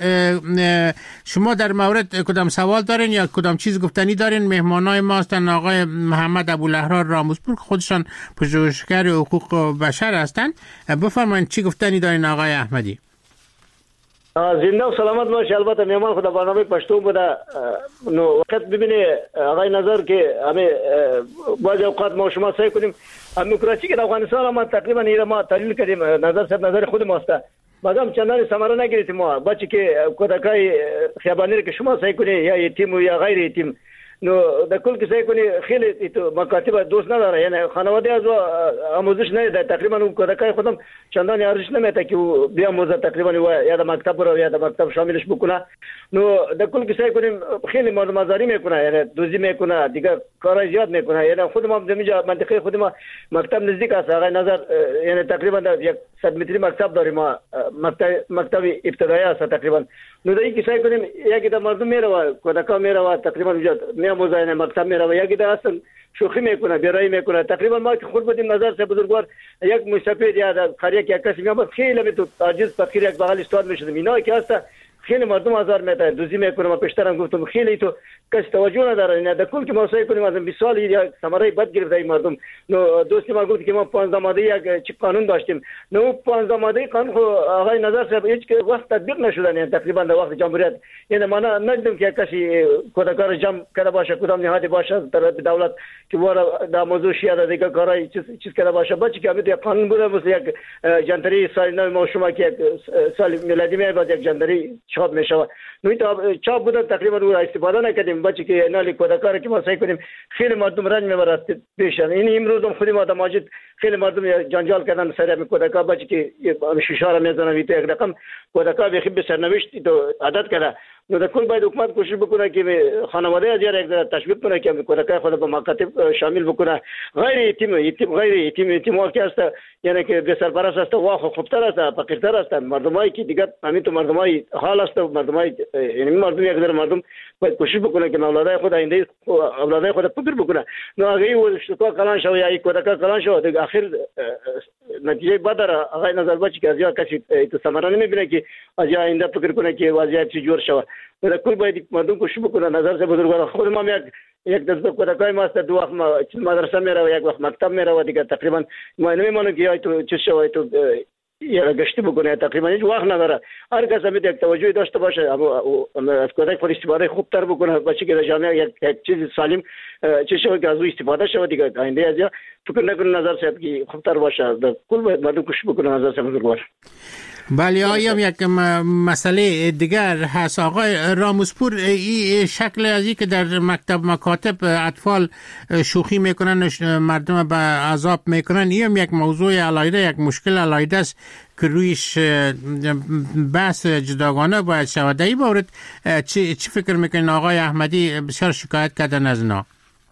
شما در مورد کدام سوال دارین یا کدام چیز گفتنی دارین؟ مهمانای ما هستن آقای محمد ابوالاحرار رامسپور که خودشان پژوهشگر حقوق بشر هستن. بفرمایید چی گفتنی دارین آقای احمدی؟ زنده و سلامت باشه. البته میهمان خود برنامه پشتو بوده. نو وقت ببینی آقای نظر که همه بعض اوقات ما شما سعی کنیم دموکراسی که در افغانستان ما تقریبا اینا ما تحلیل کردیم، نظر صاحب نظر خود ماست، مگم چندان ثمره نگرفتیم. ما بچه که کودکای خیابانی که شما سعی کنی یا یتیم یا غیر یتیم، نو در کل که سعی کنی خیلی تو مکاتب دوست نداره، یعنی خانواده از آموزش نمیده، تقریبا اون کودکای خودم چندان ارزش نمیده که بیاموزه، تقریبا یا در مکتب رو یا در مکتب شاملش بکنه. نو در کل که سعی کنیم خیلی مردم آزاری میکنه، یعنی دوزی میکنه، دیگه کارای زیاد میکنه. یعنی خود ما در منطقه خود ما مکتب نزدیک است آقای نظر، یعنی تقریبا یک صد متری مکتب داریم ما، مکتب مکتب ابتدایی است تقریبا. نو در این که سعی کنیم یکی در مردم میره، کودکا میره، تقریبا میاموزه، یعنی مکتب میره، یکی در اصلا شوخی میکنه، بیرایی میکنه. تقریبا ما که خود بودیم نظر سے بزرگوار یک مستفید یا در قریه که کسی میامد خیلی می تو عاجز فقیر یک بغل استاد میشدیم. اینا که هست خیلی مردم آزار میده، دوزی میکنه. ما پیشترم گفتم خیلی تو کسی توجه نداره. نه در کل که ما سعی کنیم از بیست سال یا ثمره بد گرفته این مردم. نو دوستی ما گفت که ما پانزده ماده یک چی قانون داشتیم، نو پانزده ماده قانون آقای نظر صاحب هیچ وقت تطبیق نشدن، یعنی تقریبا در وقت جمهوریت. یعنی ما ندیدیم که کسی کودکار جمع کرده باشه، کدام نهادی باشه در دولت که وارا در موضوع شیعه دیگه کارای چیز چیز کرده باشه. بچه که همین قانون بوده مثل یک جنتری سال نو ما شما که سال میلادی می بعد یک جنتری چاپ میشه، نو تا چاپ بوده تقریبا رو استفاده نکردیم. بچه که نالی کودکار که ما سعی کنیم خیلی مردم رنج میبرد پیشن. این امروز هم خودی ما در ماجد خیلی مردم جنجال کردن سر همین کودکا، بچه که شیشه را میزنن ویت یک رقم کودکا به خیلی سرنوشت تو عادت کرده. نو در کل باید حکومت کوشش بکنه که خانواده از یک تشویق کنه که کودکای خود به مکاتب شامل بکنه. غیر یتیم یتیم غیر یتیم یتیم که است، یعنی که به سرپرست است و خوبتر است، فقیرتر است، مردمایی که دیگه همین تو مردمای حال است، مردمای یعنی مردم یک در مردم باید کوشش بکنه که اولادای خود آینده اولادای خود فکر بکنه. نو اگه و شکا کلان شو یا کودکا کلان شو دیگه اخر نتیجه بد داره. آقای نظر بچی که از یا کسی تو ثمره نمیبینه که از یا آینده فکر کنه که وضعیت چه جور شود. در کل باید مردم کوشش بکنه. نظر سے بزرگوار خود ما یک یک دست کودکای ما است، دو وقت مدرسه میره و یک وقت مکتب میره و دیگه تقریبا ما نمیمونه که تو چه شوی تو یا گشت بکنه. تقریبا هیچ وقت نداره. هر کس هم یک توجهی داشته باشه، از کودک خود استفاده خوبتر بکنه. بچه که در جامعه یک یک چیز سالم چه شوی که از او استفاده شود دیگه آینده از یا فکر نکنه نظر صاحب که خوبتر باشه. در کل باید مردم کوشش بکنه. نظر صاحب بزرگوار. بله آیا یک مسئله دیگر هست آقای راموسپور، این شکل از این که در مکتب مکاتب اطفال شوخی میکنن، مردم به عذاب میکنن، این یک موضوع علیحده، یک مشکل علیحده است که رویش بحث جداگانه باید شود. در این مورد چی, چی فکر میکنین؟ آقای احمدی بسیار شکایت کردن از اینا.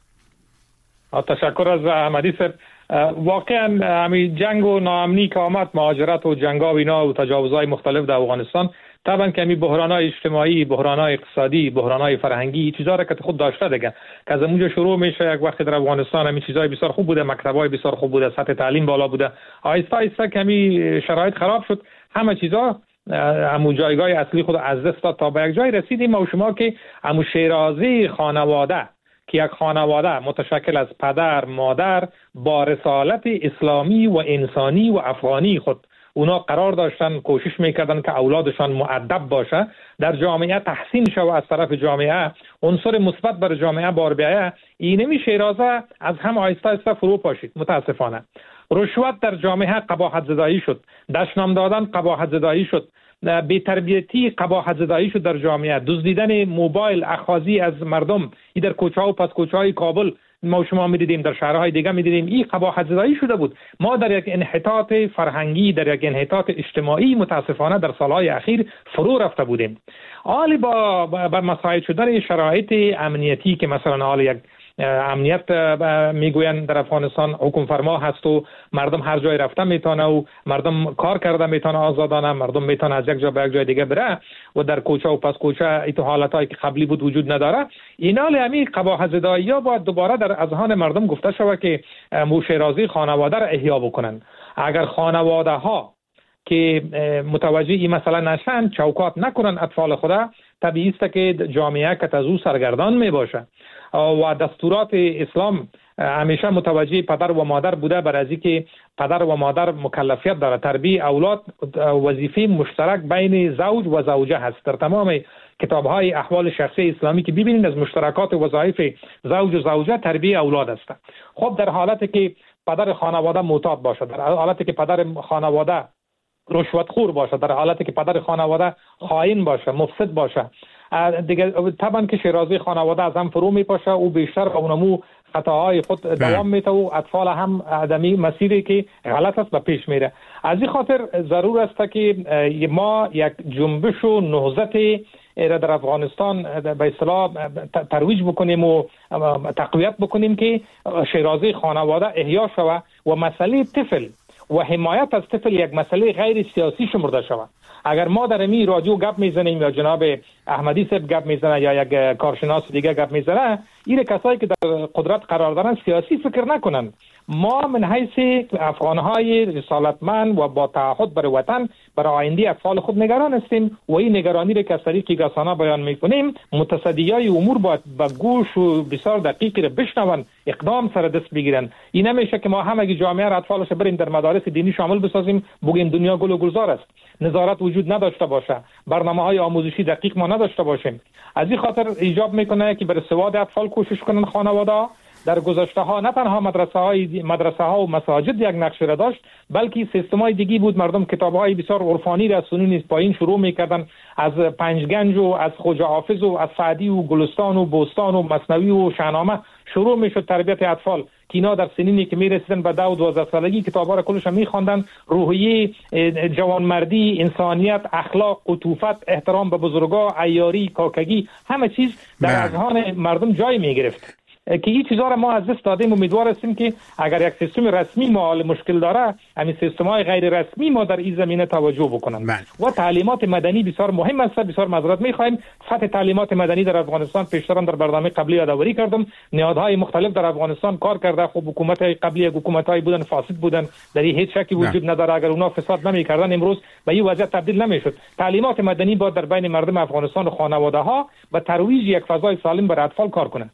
تشکر از احمدی صاحب. واقعا همین جنگ و ناامنی که آمد، مهاجرت و جنگا و اینا و تجاوزهای مختلف در افغانستان، طبعا که همین بحرانهای اجتماعی، بحرانهای اقتصادی، بحرانهای فرهنگی چیزا را که خود داشته دیگه، که از اونجا شروع میشه. یک وقتی در افغانستان همین چیزای بسیار خوب بوده، مکتبای بسیار خوب بوده، سطح تعلیم بالا بوده. آهسته آهسته که همین شرایط خراب شد، همه چیزا همون جایگاه اصلی خود از دست داد تا به یک جای رسیدیم ما و شما که همون شیرازی خانواده که یک خانواده متشکل از پدر، مادر با رسالت اسلامی و انسانی و افغانی خود اونا قرار داشتن، کوشش میکردن که اولادشان مؤدب باشه، در جامعه تحسین شود، از طرف جامعه عنصر مثبت بر جامعه بار بیایه. اینمی شیرازه از هم آهسته آهسته فرو پاشید. متاسفانه رشوت در جامعه قباحت زدایی شد، دشنام دادن قباحت زدایی شد، بی تربیتی قباحت زدایی شد در جامعه، دزدیدن موبایل، اخاذی از مردم، این در کوچه و پس کوچه های کابل ما شما می‌دیدیم، در شهرهای دیگه می‌دیدیم، این قباحت زدایی شده بود. ما در یک انحطاط فرهنگی، در یک انحطاط اجتماعی متاسفانه در سالهای اخیر فرو رفته بودیم. حالی با بر مساعد شدن شرایط امنیتی که مثلا حال یک امنیت میگوین در افغانستان حکم فرما هست و مردم هر جای رفته میتونه و مردم کار کرده میتونه آزادانه، مردم میتونه از یک جا به یک جای دیگه بره و در کوچه و پس کوچه ایت حالتایی که قبلی بود وجود نداره. اینا لمی قباحت زدایی‌ها باید دوباره در اذهان مردم گفته شود که موشیرازی خانواده را احیا بکنن. اگر خانواده ها که متوجه این مسئله نشن، چوکات نکنن اطفال خدا، طبیعی است که جامعه که از او سرگردان می باشه و دستورات اسلام همیشه متوجه پدر و مادر بوده، بر از اینکه پدر و مادر مکلفیت داره. تربیت اولاد وظیفه مشترک بین زوج و زوجه هست. در تمام کتاب‌های احوال شخصی اسلامی که ببینید از مشترکات وظایف زوج و زوجه تربیت اولاد است. خب در حالتی که پدر خانواده معتاد باشه، در حالتی که پدر خانواده رشوتخور باشه، در حالتی که پدر خانواده خائن باشه، مفسد باشه، دیگه طبعا که شیرازی خانواده از هم فرو میپاشه، او بیشتر اونمو خطاهای خود دوام میته و اطفال هم عدمی مسیری که غلط است به پیش میره. از این خاطر ضرور است که ما یک جنبش و نهضت در افغانستان به اصطلاح ترویج بکنیم و تقویت بکنیم که شیرازی خانواده احیا شود و مسئله طفل و حمایت از طفل یک مسئله غیر سیاسی شمرده شود. اگر ما در می رادیو گپ میزنیم یا جناب احمدی صاحب گپ میزنه یا یک کارشناس دیگه گپ میزنه، این کسایی که در قدرت قرار دارن سیاسی فکر نکنن. ما من حیث افغانهای رسالتمند و با تعهد بر وطن برای آینده اطفال خود نگران هستیم و این نگرانی را که از طریق رسانه بیان میکنیم متصدیای امور باید با گوش و بسیار دقیقی را بشنون، اقدام سر دست بگیرن. این نمیشه که ما همه جامعه را اطفالش بریم در مدارس دینی شامل بسازیم بگیم دنیا گل و گلزار است، نظارت وجود نداشته باشه، برنامه‌های آموزشی دقیق ما نداشته باشیم. از این خاطر ایجاب میکنه که برای سواد اطفال کوشش کنن. خانواده در گذشته ها نه تنها مدرسه های مدرسه ها و مساجد یک نقش را داشت، بلکه سیستم های دیگی بود. مردم کتاب های بسیار عرفانی را از سنین پایین شروع میکردن، از پنجگنج و از خواجه حافظ و از سعدی و گلستان و بوستان و مثنوی و شاهنامه شروع میشد تربیت اطفال که اینا در سنینی که میرسیدن به دو و دوازده سالگی کتابا را کلش میخواندن. روحیه، جوانمردی، انسانیت، اخلاق، عطوفت، احترام به بزرگا، عیاری، کاکگی، همه چیز در اذهان مردم جای میگرفت که این چیزا را ما از دست دادیم. امیدوار هستیم که اگر یک سیستم رسمی ما حال مشکل داره، همین سیستم‌های غیر رسمی ما در این زمینه توجه بکنن. و تعلیمات مدنی بسیار مهم است. بسیار معذرت می‌خوایم، سطح تعلیمات مدنی در افغانستان پیشترم در برنامه قبلی یادآوری کردم. نهادهای مختلف در افغانستان کار کرده. خب حکومت‌های قبلی حکومت‌های بودن فاسد بودن، در این هیچ شکی وجود نداره. اگر اونا فساد نمی‌کردن امروز به این وضعیت تبدیل نمی‌شد. تعلیمات مدنی باید در بین مردم افغانستان و خانواده‌ها و ترویج یک فضای سالم برای اطفال کار کنه.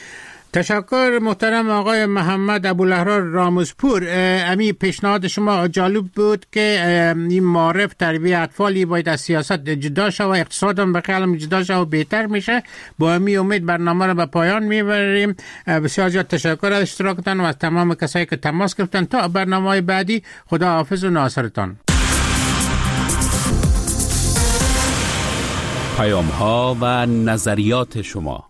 تشکر محترم آقای محمد ابوالاحرار رامزپور. امی پیشنهاد شما جالب بود که این معرف تربیت اطفالی باید از سیاست جدا شود و اقتصاد هم به خیالم جدا شود و بهتر میشه. با امی امید برنامه را به پایان میبریم. بسیار زیاد تشکر از اشتراکتان و از تمام کسایی که تماس گرفتن. تا برنامه بعدی، خدا حافظ و ناصرتان. پیام ها و نظریات شما.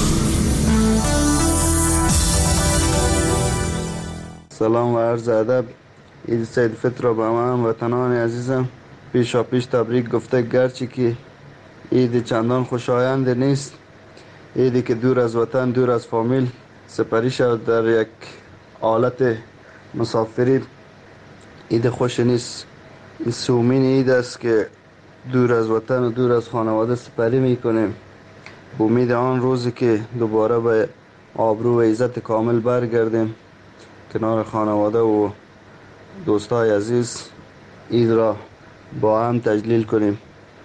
سلام و عرض ادب. عید سید فطر را به همه وطنان عزیزم پیشا پیش تبریک گفته، گرچه که عید چندان خوشایند نیست، عیدی که دور از وطن، دور از فامیل سپری شد در یک حالت مسافری، عید خوش نیست. این سومین عید است که دور از وطن و دور از خانواده سپری میکنیم، به امید آن روزی که دوباره به آبرو و عزت کامل برگردیم کنار خانواده و دوستای عزیز عید را با هم تجلیل کنیم.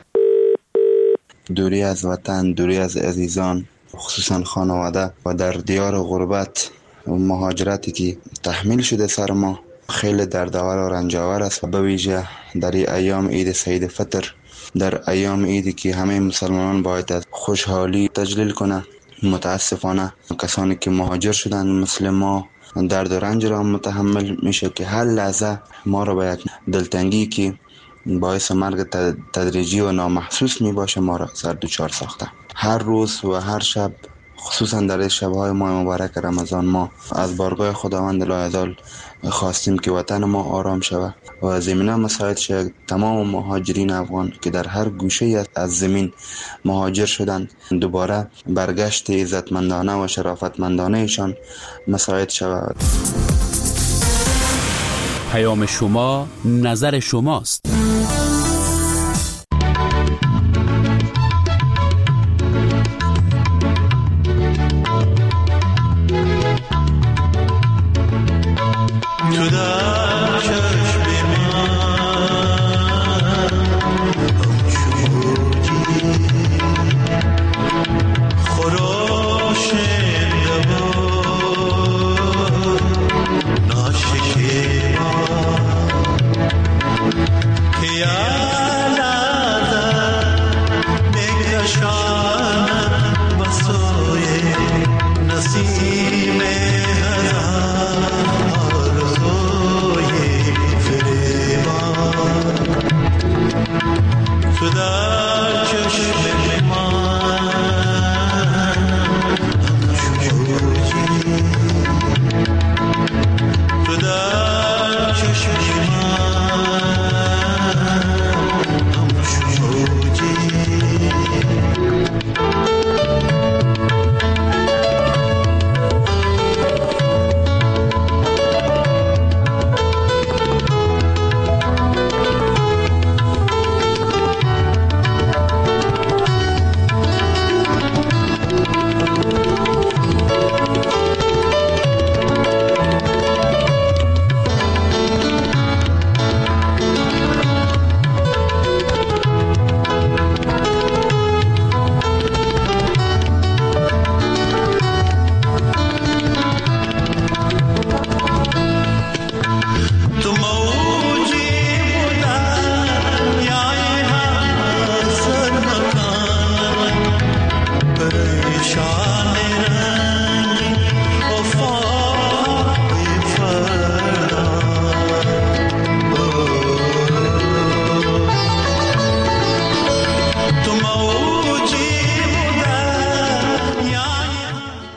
دوری از وطن، دوری از عزیزان، خصوصا خانواده و در دیار غربت و مهاجرتی که تحمیل شده سر ما خیلی دردآور و رنجاور است. و به ویژه در این ایام عید سعید فطر، در ایام عیدی که همه مسلمانان باید از خوشحالی تجلیل کنند، متاسفانه کسانی که مهاجر شدند مثل ما درد و رنج را متحمل میشه که هر لحظه ما را به یک دلتنگی که باعث مرگ تدریجی و نامحسوس می باشه ما را سر دوچار ساخته. هر روز و هر شب، خصوصا در شبهای ماه مبارک رمضان، ما از بارگاه خداوند لایزال خواستیم که وطن ما آرام شود و زمینه مساعد شد. تمام مهاجرین افغان که در هر گوشه از زمین مهاجر شدند دوباره برگشت عزتمندانه و شرافتمندانه ایشان مساعد شود. پیام شما نظر شماست.